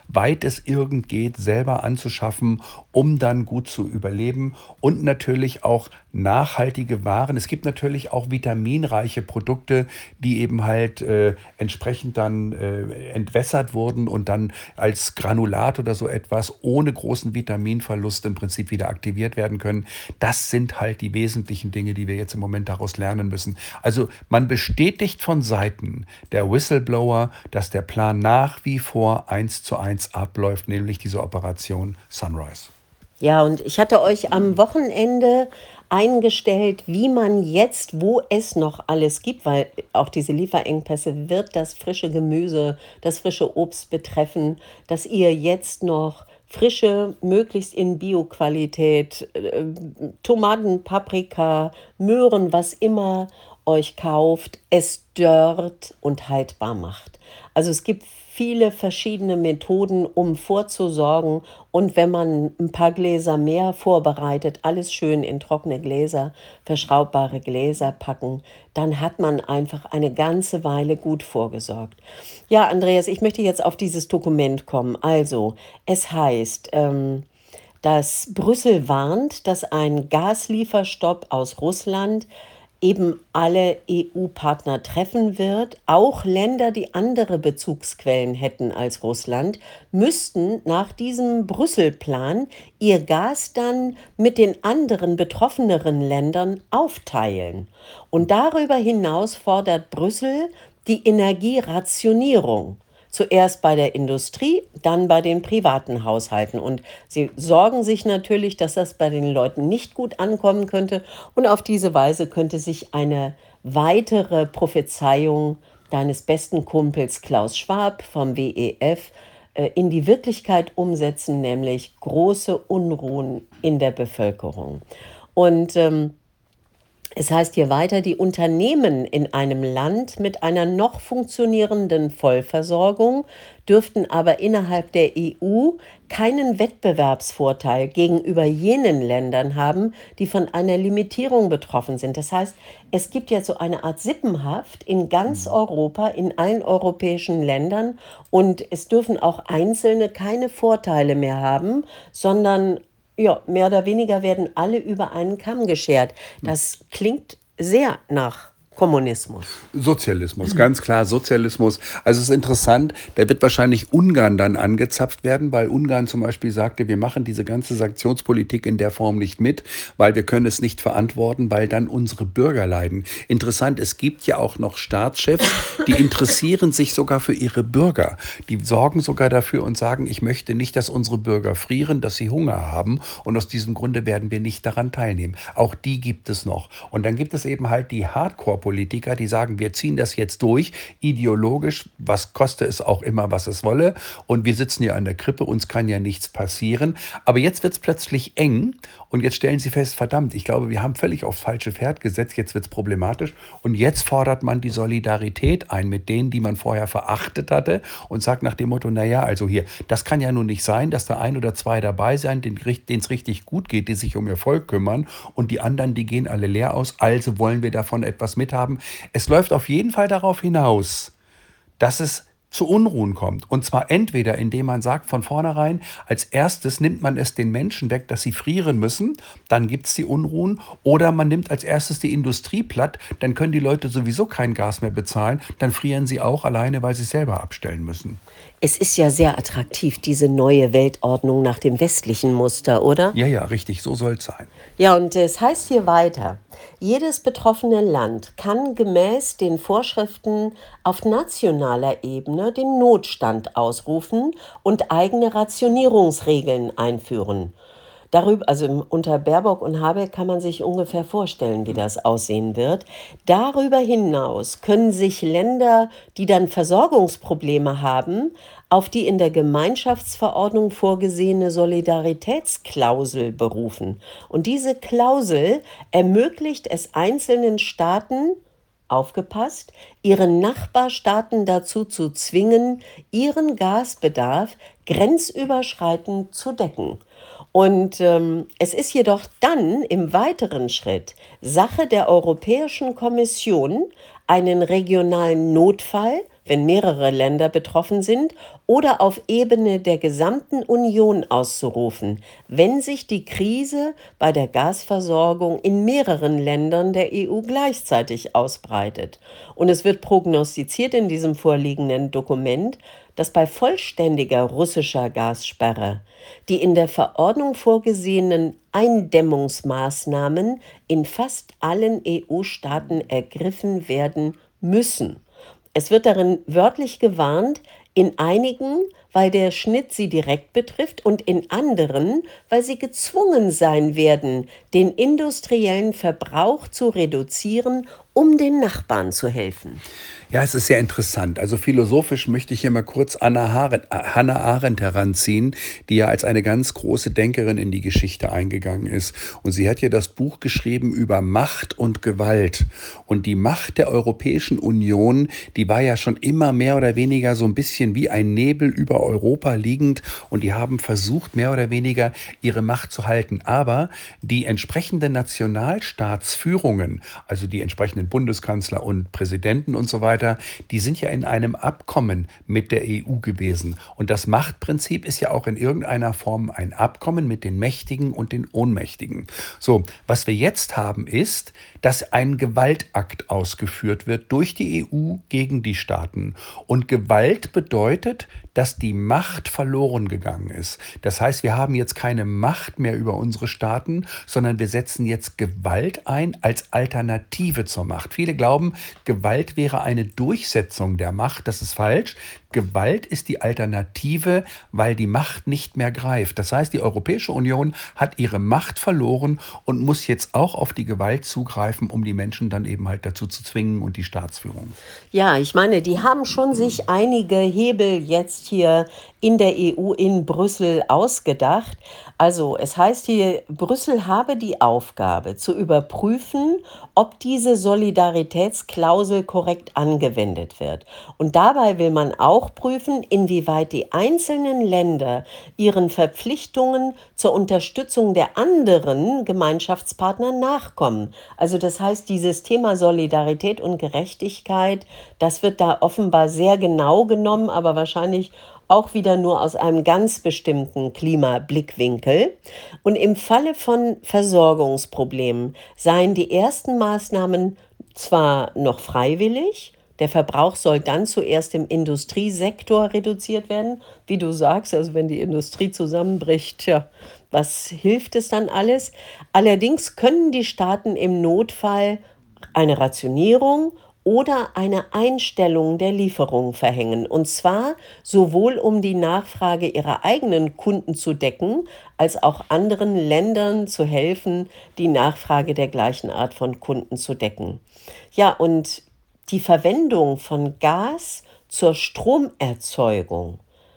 weit es irgend geht, selber anzuschaffen, um dann gut zu überleben und natürlich auch nachhaltige Waren. Es gibt natürlich auch vitaminreiche Produkte, die eben halt äh, entsprechend dann äh, entwässert wurden und dann als Granulat oder so etwas ohne großen Vitaminverlust im Prinzip wieder aktiviert werden können. Das sind halt die wesentlichen Dinge, die wir jetzt im Moment daraus lernen müssen. Also man bestätigt von Seiten der Whistleblower, dass der Plan nach wie vor eins zu eins abläuft, nämlich diese Operation Sunrise. Ja, und ich hatte euch am Wochenende eingestellt, wie man jetzt, wo es noch alles gibt, weil auch diese Lieferengpässe wird das frische Gemüse, das frische Obst betreffen, dass ihr jetzt noch frische, möglichst in Bioqualität, äh, Tomaten, Paprika, Möhren, was immer euch kauft, es dörrt und haltbar macht. Also es gibt viele verschiedene Methoden, um vorzusorgen. Und wenn man ein paar Gläser mehr vorbereitet, alles schön in trockene Gläser, verschraubbare Gläser packen, dann hat man einfach eine ganze Weile gut vorgesorgt. Ja, Andreas, ich möchte jetzt auf dieses Dokument kommen. Also, es heißt, ähm, dass Brüssel warnt, dass ein Gaslieferstopp aus Russland eben alle E U-Partner treffen wird. Auch Länder, die andere Bezugsquellen hätten als Russland, müssten nach diesem Brüssel-Plan ihr Gas dann mit den anderen betroffeneren Ländern aufteilen. Und darüber hinaus fordert Brüssel die Energierationierung. Zuerst bei der Industrie, dann bei den privaten Haushalten. Und sie sorgen sich natürlich, dass das bei den Leuten nicht gut ankommen könnte. Und auf diese Weise könnte sich eine weitere Prophezeiung deines besten Kumpels Klaus Schwab vom W E F äh, in die Wirklichkeit umsetzen, nämlich große Unruhen in der Bevölkerung. Und ähm, es heißt hier weiter, die Unternehmen in einem Land mit einer noch funktionierenden Vollversorgung dürften aber innerhalb der E U keinen Wettbewerbsvorteil gegenüber jenen Ländern haben, die von einer Limitierung betroffen sind. Das heißt, es gibt jetzt so eine Art Sippenhaft in ganz Europa, in allen europäischen Ländern, und es dürfen auch Einzelne keine Vorteile mehr haben, sondern ja, mehr oder weniger werden alle über einen Kamm geschert. Das klingt sehr nach Kommunismus. Sozialismus, ganz klar Sozialismus. Also es ist interessant, da wird wahrscheinlich Ungarn dann angezapft werden, weil Ungarn zum Beispiel sagte, wir machen diese ganze Sanktionspolitik in der Form nicht mit, weil wir können es nicht verantworten, weil dann unsere Bürger leiden. Interessant, es gibt ja auch noch Staatschefs, die interessieren sich sogar für ihre Bürger. Die sorgen sogar dafür und sagen, ich möchte nicht, dass unsere Bürger frieren, dass sie Hunger haben, und aus diesem Grunde werden wir nicht daran teilnehmen. Auch die gibt es noch. Und dann gibt es eben halt die Hardcore Politiker, die sagen, wir ziehen das jetzt durch, ideologisch, was koste es auch immer, was es wolle. Und wir sitzen ja an der Krippe, uns kann ja nichts passieren. Aber jetzt wird es plötzlich eng und jetzt stellen sie fest, verdammt, ich glaube, wir haben völlig aufs falsche Pferd gesetzt, jetzt wird es problematisch. Und jetzt fordert man die Solidarität ein mit denen, die man vorher verachtet hatte, und sagt nach dem Motto, naja, also hier, das kann ja nun nicht sein, dass da ein oder zwei dabei sein, denen es richtig gut geht, die sich um ihr Volk kümmern, und die anderen, die gehen alle leer aus, also wollen wir davon etwas mit haben. Es läuft auf jeden Fall darauf hinaus, dass es zu Unruhen kommt. Und zwar entweder, indem man sagt von vornherein, als erstes nimmt man es den Menschen weg, dass sie frieren müssen, dann gibt es die Unruhen, oder man nimmt als erstes die Industrie platt, dann können die Leute sowieso kein Gas mehr bezahlen, dann frieren sie auch alleine, weil sie es selber abstellen müssen. Es ist ja sehr attraktiv, diese neue Weltordnung nach dem westlichen Muster, oder? Ja, ja, richtig, so soll es sein. Ja, und es heißt hier weiter, jedes betroffene Land kann gemäß den Vorschriften auf nationaler Ebene den Notstand ausrufen und eigene Rationierungsregeln einführen. Darüber, also unter Baerbock und Habeck kann man sich ungefähr vorstellen, wie das aussehen wird. Darüber hinaus können sich Länder, die dann Versorgungsprobleme haben, auf die in der Gemeinschaftsverordnung vorgesehene Solidaritätsklausel berufen. Und diese Klausel ermöglicht es einzelnen Staaten, aufgepasst, ihre Nachbarstaaten dazu zu zwingen, ihren Gasbedarf grenzüberschreitend zu decken. Und ähm, es ist jedoch dann im weiteren Schritt Sache der Europäischen Kommission, einen regionalen Notfall, wenn mehrere Länder betroffen sind, oder auf Ebene der gesamten Union auszurufen, wenn sich die Krise bei der Gasversorgung in mehreren Ländern der E U gleichzeitig ausbreitet. Und es wird prognostiziert in diesem vorliegenden Dokument, dass bei vollständiger russischer Gassperre die in der Verordnung vorgesehenen Eindämmungsmaßnahmen in fast allen E U-Staaten ergriffen werden müssen. Es wird darin wörtlich gewarnt, in einigen, weil der Schnitt sie direkt betrifft und in anderen, weil sie gezwungen sein werden, den industriellen Verbrauch zu reduzieren, um den Nachbarn zu helfen. Ja, es ist sehr interessant. Also philosophisch möchte ich hier mal kurz Anna Arendt, äh, Hannah Arendt heranziehen, die ja als eine ganz große Denkerin in die Geschichte eingegangen ist. Und sie hat ja das Buch geschrieben über Macht und Gewalt. Und die Macht der Europäischen Union, die war ja schon immer mehr oder weniger so ein bisschen wie ein Nebel über Europa liegend. Und die haben versucht, mehr oder weniger ihre Macht zu halten. Aber die entsprechenden Nationalstaatsführungen, also die entsprechenden Bundeskanzler und Präsidenten und so weiter, die sind ja in einem Abkommen mit der E U gewesen. Und das Machtprinzip ist ja auch in irgendeiner Form ein Abkommen mit den Mächtigen und den Ohnmächtigen. So, was wir jetzt haben, ist, dass ein Gewaltakt ausgeführt wird durch die E U gegen die Staaten. Und Gewalt bedeutet, dass die Macht verloren gegangen ist. Das heißt, wir haben jetzt keine Macht mehr über unsere Staaten, sondern wir setzen jetzt Gewalt ein als Alternative zur Macht. Viele glauben, Gewalt wäre eine Durchsetzung der Macht. Das ist falsch. Gewalt ist die Alternative, weil die Macht nicht mehr greift. Das heißt, die Europäische Union hat ihre Macht verloren und muss jetzt auch auf die Gewalt zugreifen, um die Menschen dann eben halt dazu zu zwingen und die Staatsführung. Ja, ich meine, die haben schon sich einige Hebel jetzt hier in der E U in Brüssel ausgedacht. Also es heißt hier, Brüssel habe die Aufgabe zu überprüfen, ob diese Solidaritätsklausel korrekt angewendet wird. Und dabei will man auch prüfen, inwieweit die einzelnen Länder ihren Verpflichtungen zur Unterstützung der anderen Gemeinschaftspartner nachkommen. Also das heißt, dieses Thema Solidarität und Gerechtigkeit, das wird da offenbar sehr genau genommen, aber wahrscheinlich auch wieder nur aus einem ganz bestimmten Klimablickwinkel. Und im Falle von Versorgungsproblemen seien die ersten Maßnahmen zwar noch freiwillig, der Verbrauch soll dann zuerst im Industriesektor reduziert werden, wie du sagst, also wenn die Industrie zusammenbricht, tja, was hilft es dann alles? Allerdings können die Staaten im Notfall eine Rationierung oder eine Einstellung der Lieferung verhängen. Und zwar sowohl um die Nachfrage ihrer eigenen Kunden zu decken, als auch anderen Ländern zu helfen, die Nachfrage der gleichen Art von Kunden zu decken. Ja, und die Verwendung von Gas zur Stromerzeugung,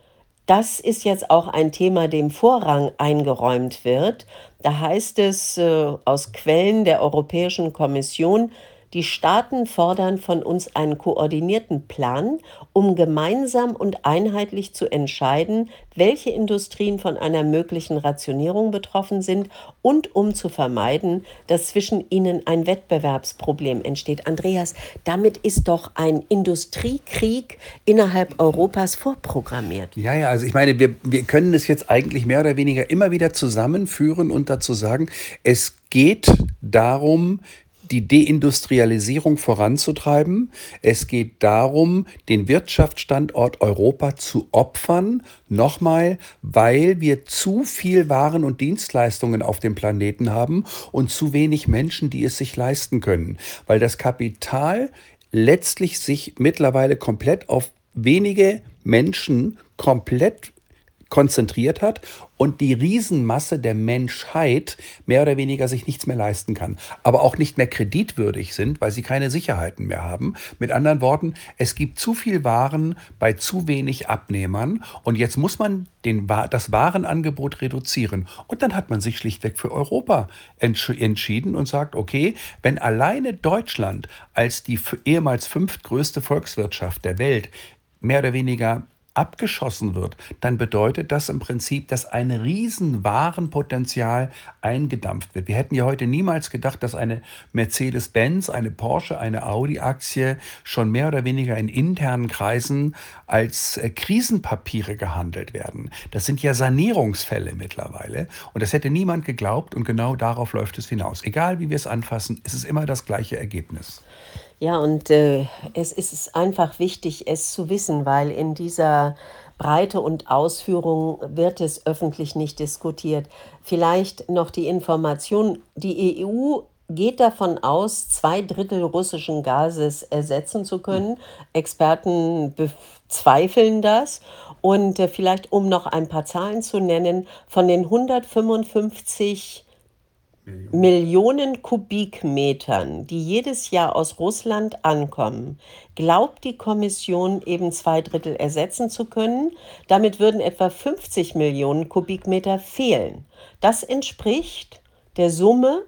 das ist jetzt auch ein Thema, dem Vorrang eingeräumt wird. Da heißt es äh, aus Quellen der Europäischen Kommission, die Staaten fordern von uns einen koordinierten Plan, um gemeinsam und einheitlich zu entscheiden, welche Industrien von einer möglichen Rationierung betroffen sind und um zu vermeiden, dass zwischen ihnen ein Wettbewerbsproblem entsteht. Andreas, damit ist doch ein Industriekrieg innerhalb Europas vorprogrammiert. Ja, ja, also ich meine, wir, wir können es jetzt eigentlich mehr oder weniger immer wieder zusammenführen und dazu sagen, es geht darum, die Deindustrialisierung voranzutreiben. Es geht darum, den Wirtschaftsstandort Europa zu opfern, nochmal, weil wir zu viel Waren und Dienstleistungen auf dem Planeten haben und zu wenig Menschen, die es sich leisten können. Weil das Kapital letztlich sich mittlerweile komplett auf wenige Menschen komplett konzentriert hat und die Riesenmasse der Menschheit mehr oder weniger sich nichts mehr leisten kann, aber auch nicht mehr kreditwürdig sind, weil sie keine Sicherheiten mehr haben. Mit anderen Worten, es gibt zu viel Waren bei zu wenig Abnehmern und jetzt muss man den, das Warenangebot reduzieren. Und dann hat man sich schlichtweg für Europa entsch- entschieden und sagt, okay, wenn alleine Deutschland als die f- ehemals fünftgrößte Volkswirtschaft der Welt mehr oder weniger abgeschossen wird, dann bedeutet das im Prinzip, dass ein riesen Warenpotenzial eingedampft wird. Wir hätten ja heute niemals gedacht, dass eine Mercedes-Benz, eine Porsche, eine Audi-Aktie schon mehr oder weniger in internen Kreisen als äh, Krisenpapiere gehandelt werden. Das sind ja Sanierungsfälle mittlerweile und das hätte niemand geglaubt und genau darauf läuft es hinaus. Egal wie wir es anfassen, es ist immer das gleiche Ergebnis. Ja, und äh, es ist einfach wichtig, es zu wissen, weil in dieser Breite und Ausführung wird es öffentlich nicht diskutiert. Vielleicht noch die Information, die E U geht davon aus, zwei Drittel russischen Gases ersetzen zu können. Experten bezweifeln das. Und äh, vielleicht, um noch ein paar Zahlen zu nennen, von den hundertfünfundfünfzig Millionen Kubikmetern, die jedes Jahr aus Russland ankommen, glaubt die Kommission eben zwei Drittel ersetzen zu können. Damit würden etwa fünfzig Millionen Kubikmeter fehlen. Das entspricht der Summe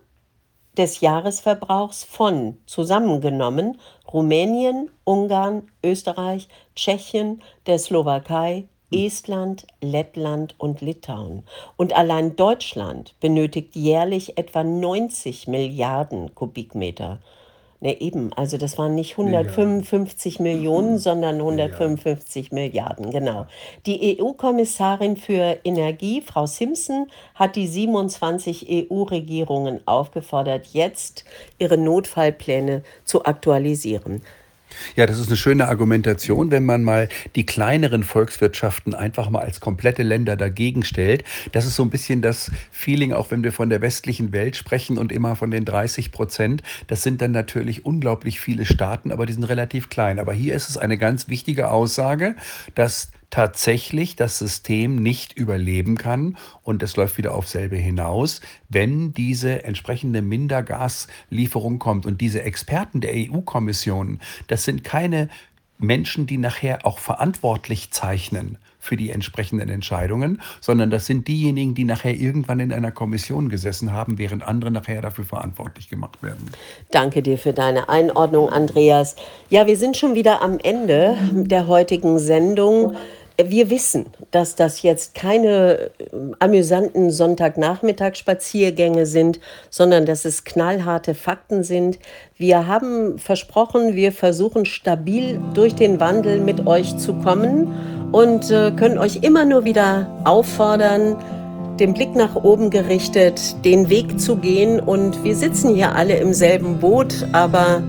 des Jahresverbrauchs von zusammengenommen Rumänien, Ungarn, Österreich, Tschechien, der Slowakei, Estland, Lettland und Litauen. Und allein Deutschland benötigt jährlich etwa neunzig Milliarden Kubikmeter. Ne, eben, also das waren nicht hundertfünfundfünfzig Millionen, sondern hundertfünfundfünfzig Milliarden, genau. Die E U-Kommissarin für Energie, Frau Simpson, hat die siebenundzwanzig E U-Regierungen aufgefordert, jetzt ihre Notfallpläne zu aktualisieren. Ja, das ist eine schöne Argumentation, wenn man mal die kleineren Volkswirtschaften einfach mal als komplette Länder dagegen stellt. Das ist so ein bisschen das Feeling, auch wenn wir von der westlichen Welt sprechen und immer von den dreißig Prozent. Das sind dann natürlich unglaublich viele Staaten, aber die sind relativ klein. Aber hier ist es eine ganz wichtige Aussage, dass tatsächlich das System nicht überleben kann und es läuft wieder auf selbe hinaus, wenn diese entsprechende Mindergaslieferung kommt. Und diese Experten der E U-Kommission, das sind keine Menschen, die nachher auch verantwortlich zeichnen für die entsprechenden Entscheidungen, sondern das sind diejenigen, die nachher irgendwann in einer Kommission gesessen haben, während andere nachher dafür verantwortlich gemacht werden. Danke dir für deine Einordnung, Andreas. Ja, wir sind schon wieder am Ende der heutigen Sendung. Wir wissen, dass das jetzt keine äh, amüsanten Sonntagnachmittagsspaziergänge sind, sondern dass es knallharte Fakten sind. Wir haben versprochen, wir versuchen stabil durch den Wandel mit euch zu kommen und äh, können euch immer nur wieder auffordern, den Blick nach oben gerichtet, den Weg zu gehen. Und wir sitzen hier alle im selben Boot, aber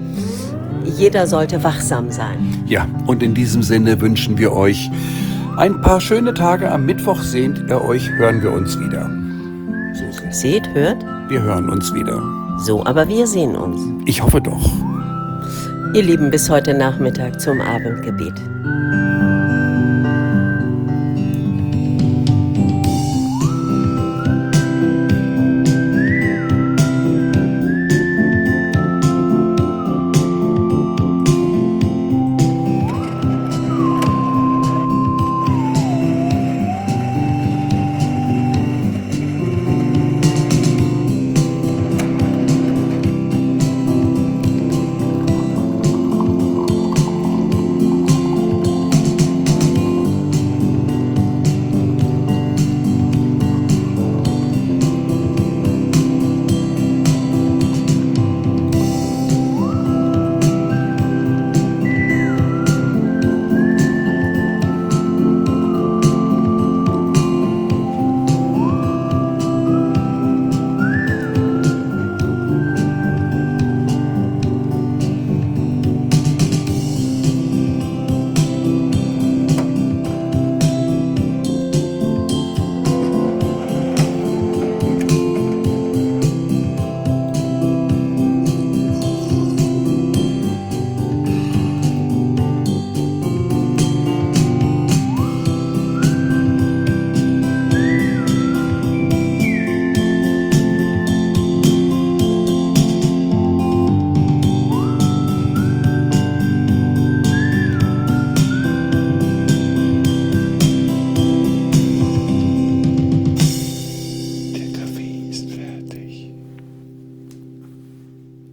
jeder sollte wachsam sein. Ja, und in diesem Sinne wünschen wir euch ein paar schöne Tage. Am Mittwoch seht ihr euch, hören wir uns wieder. So Seht, hört? Wir hören uns wieder. So, aber wir sehen uns. Ich hoffe doch. Ihr Lieben, bis heute Nachmittag zum Abendgebet.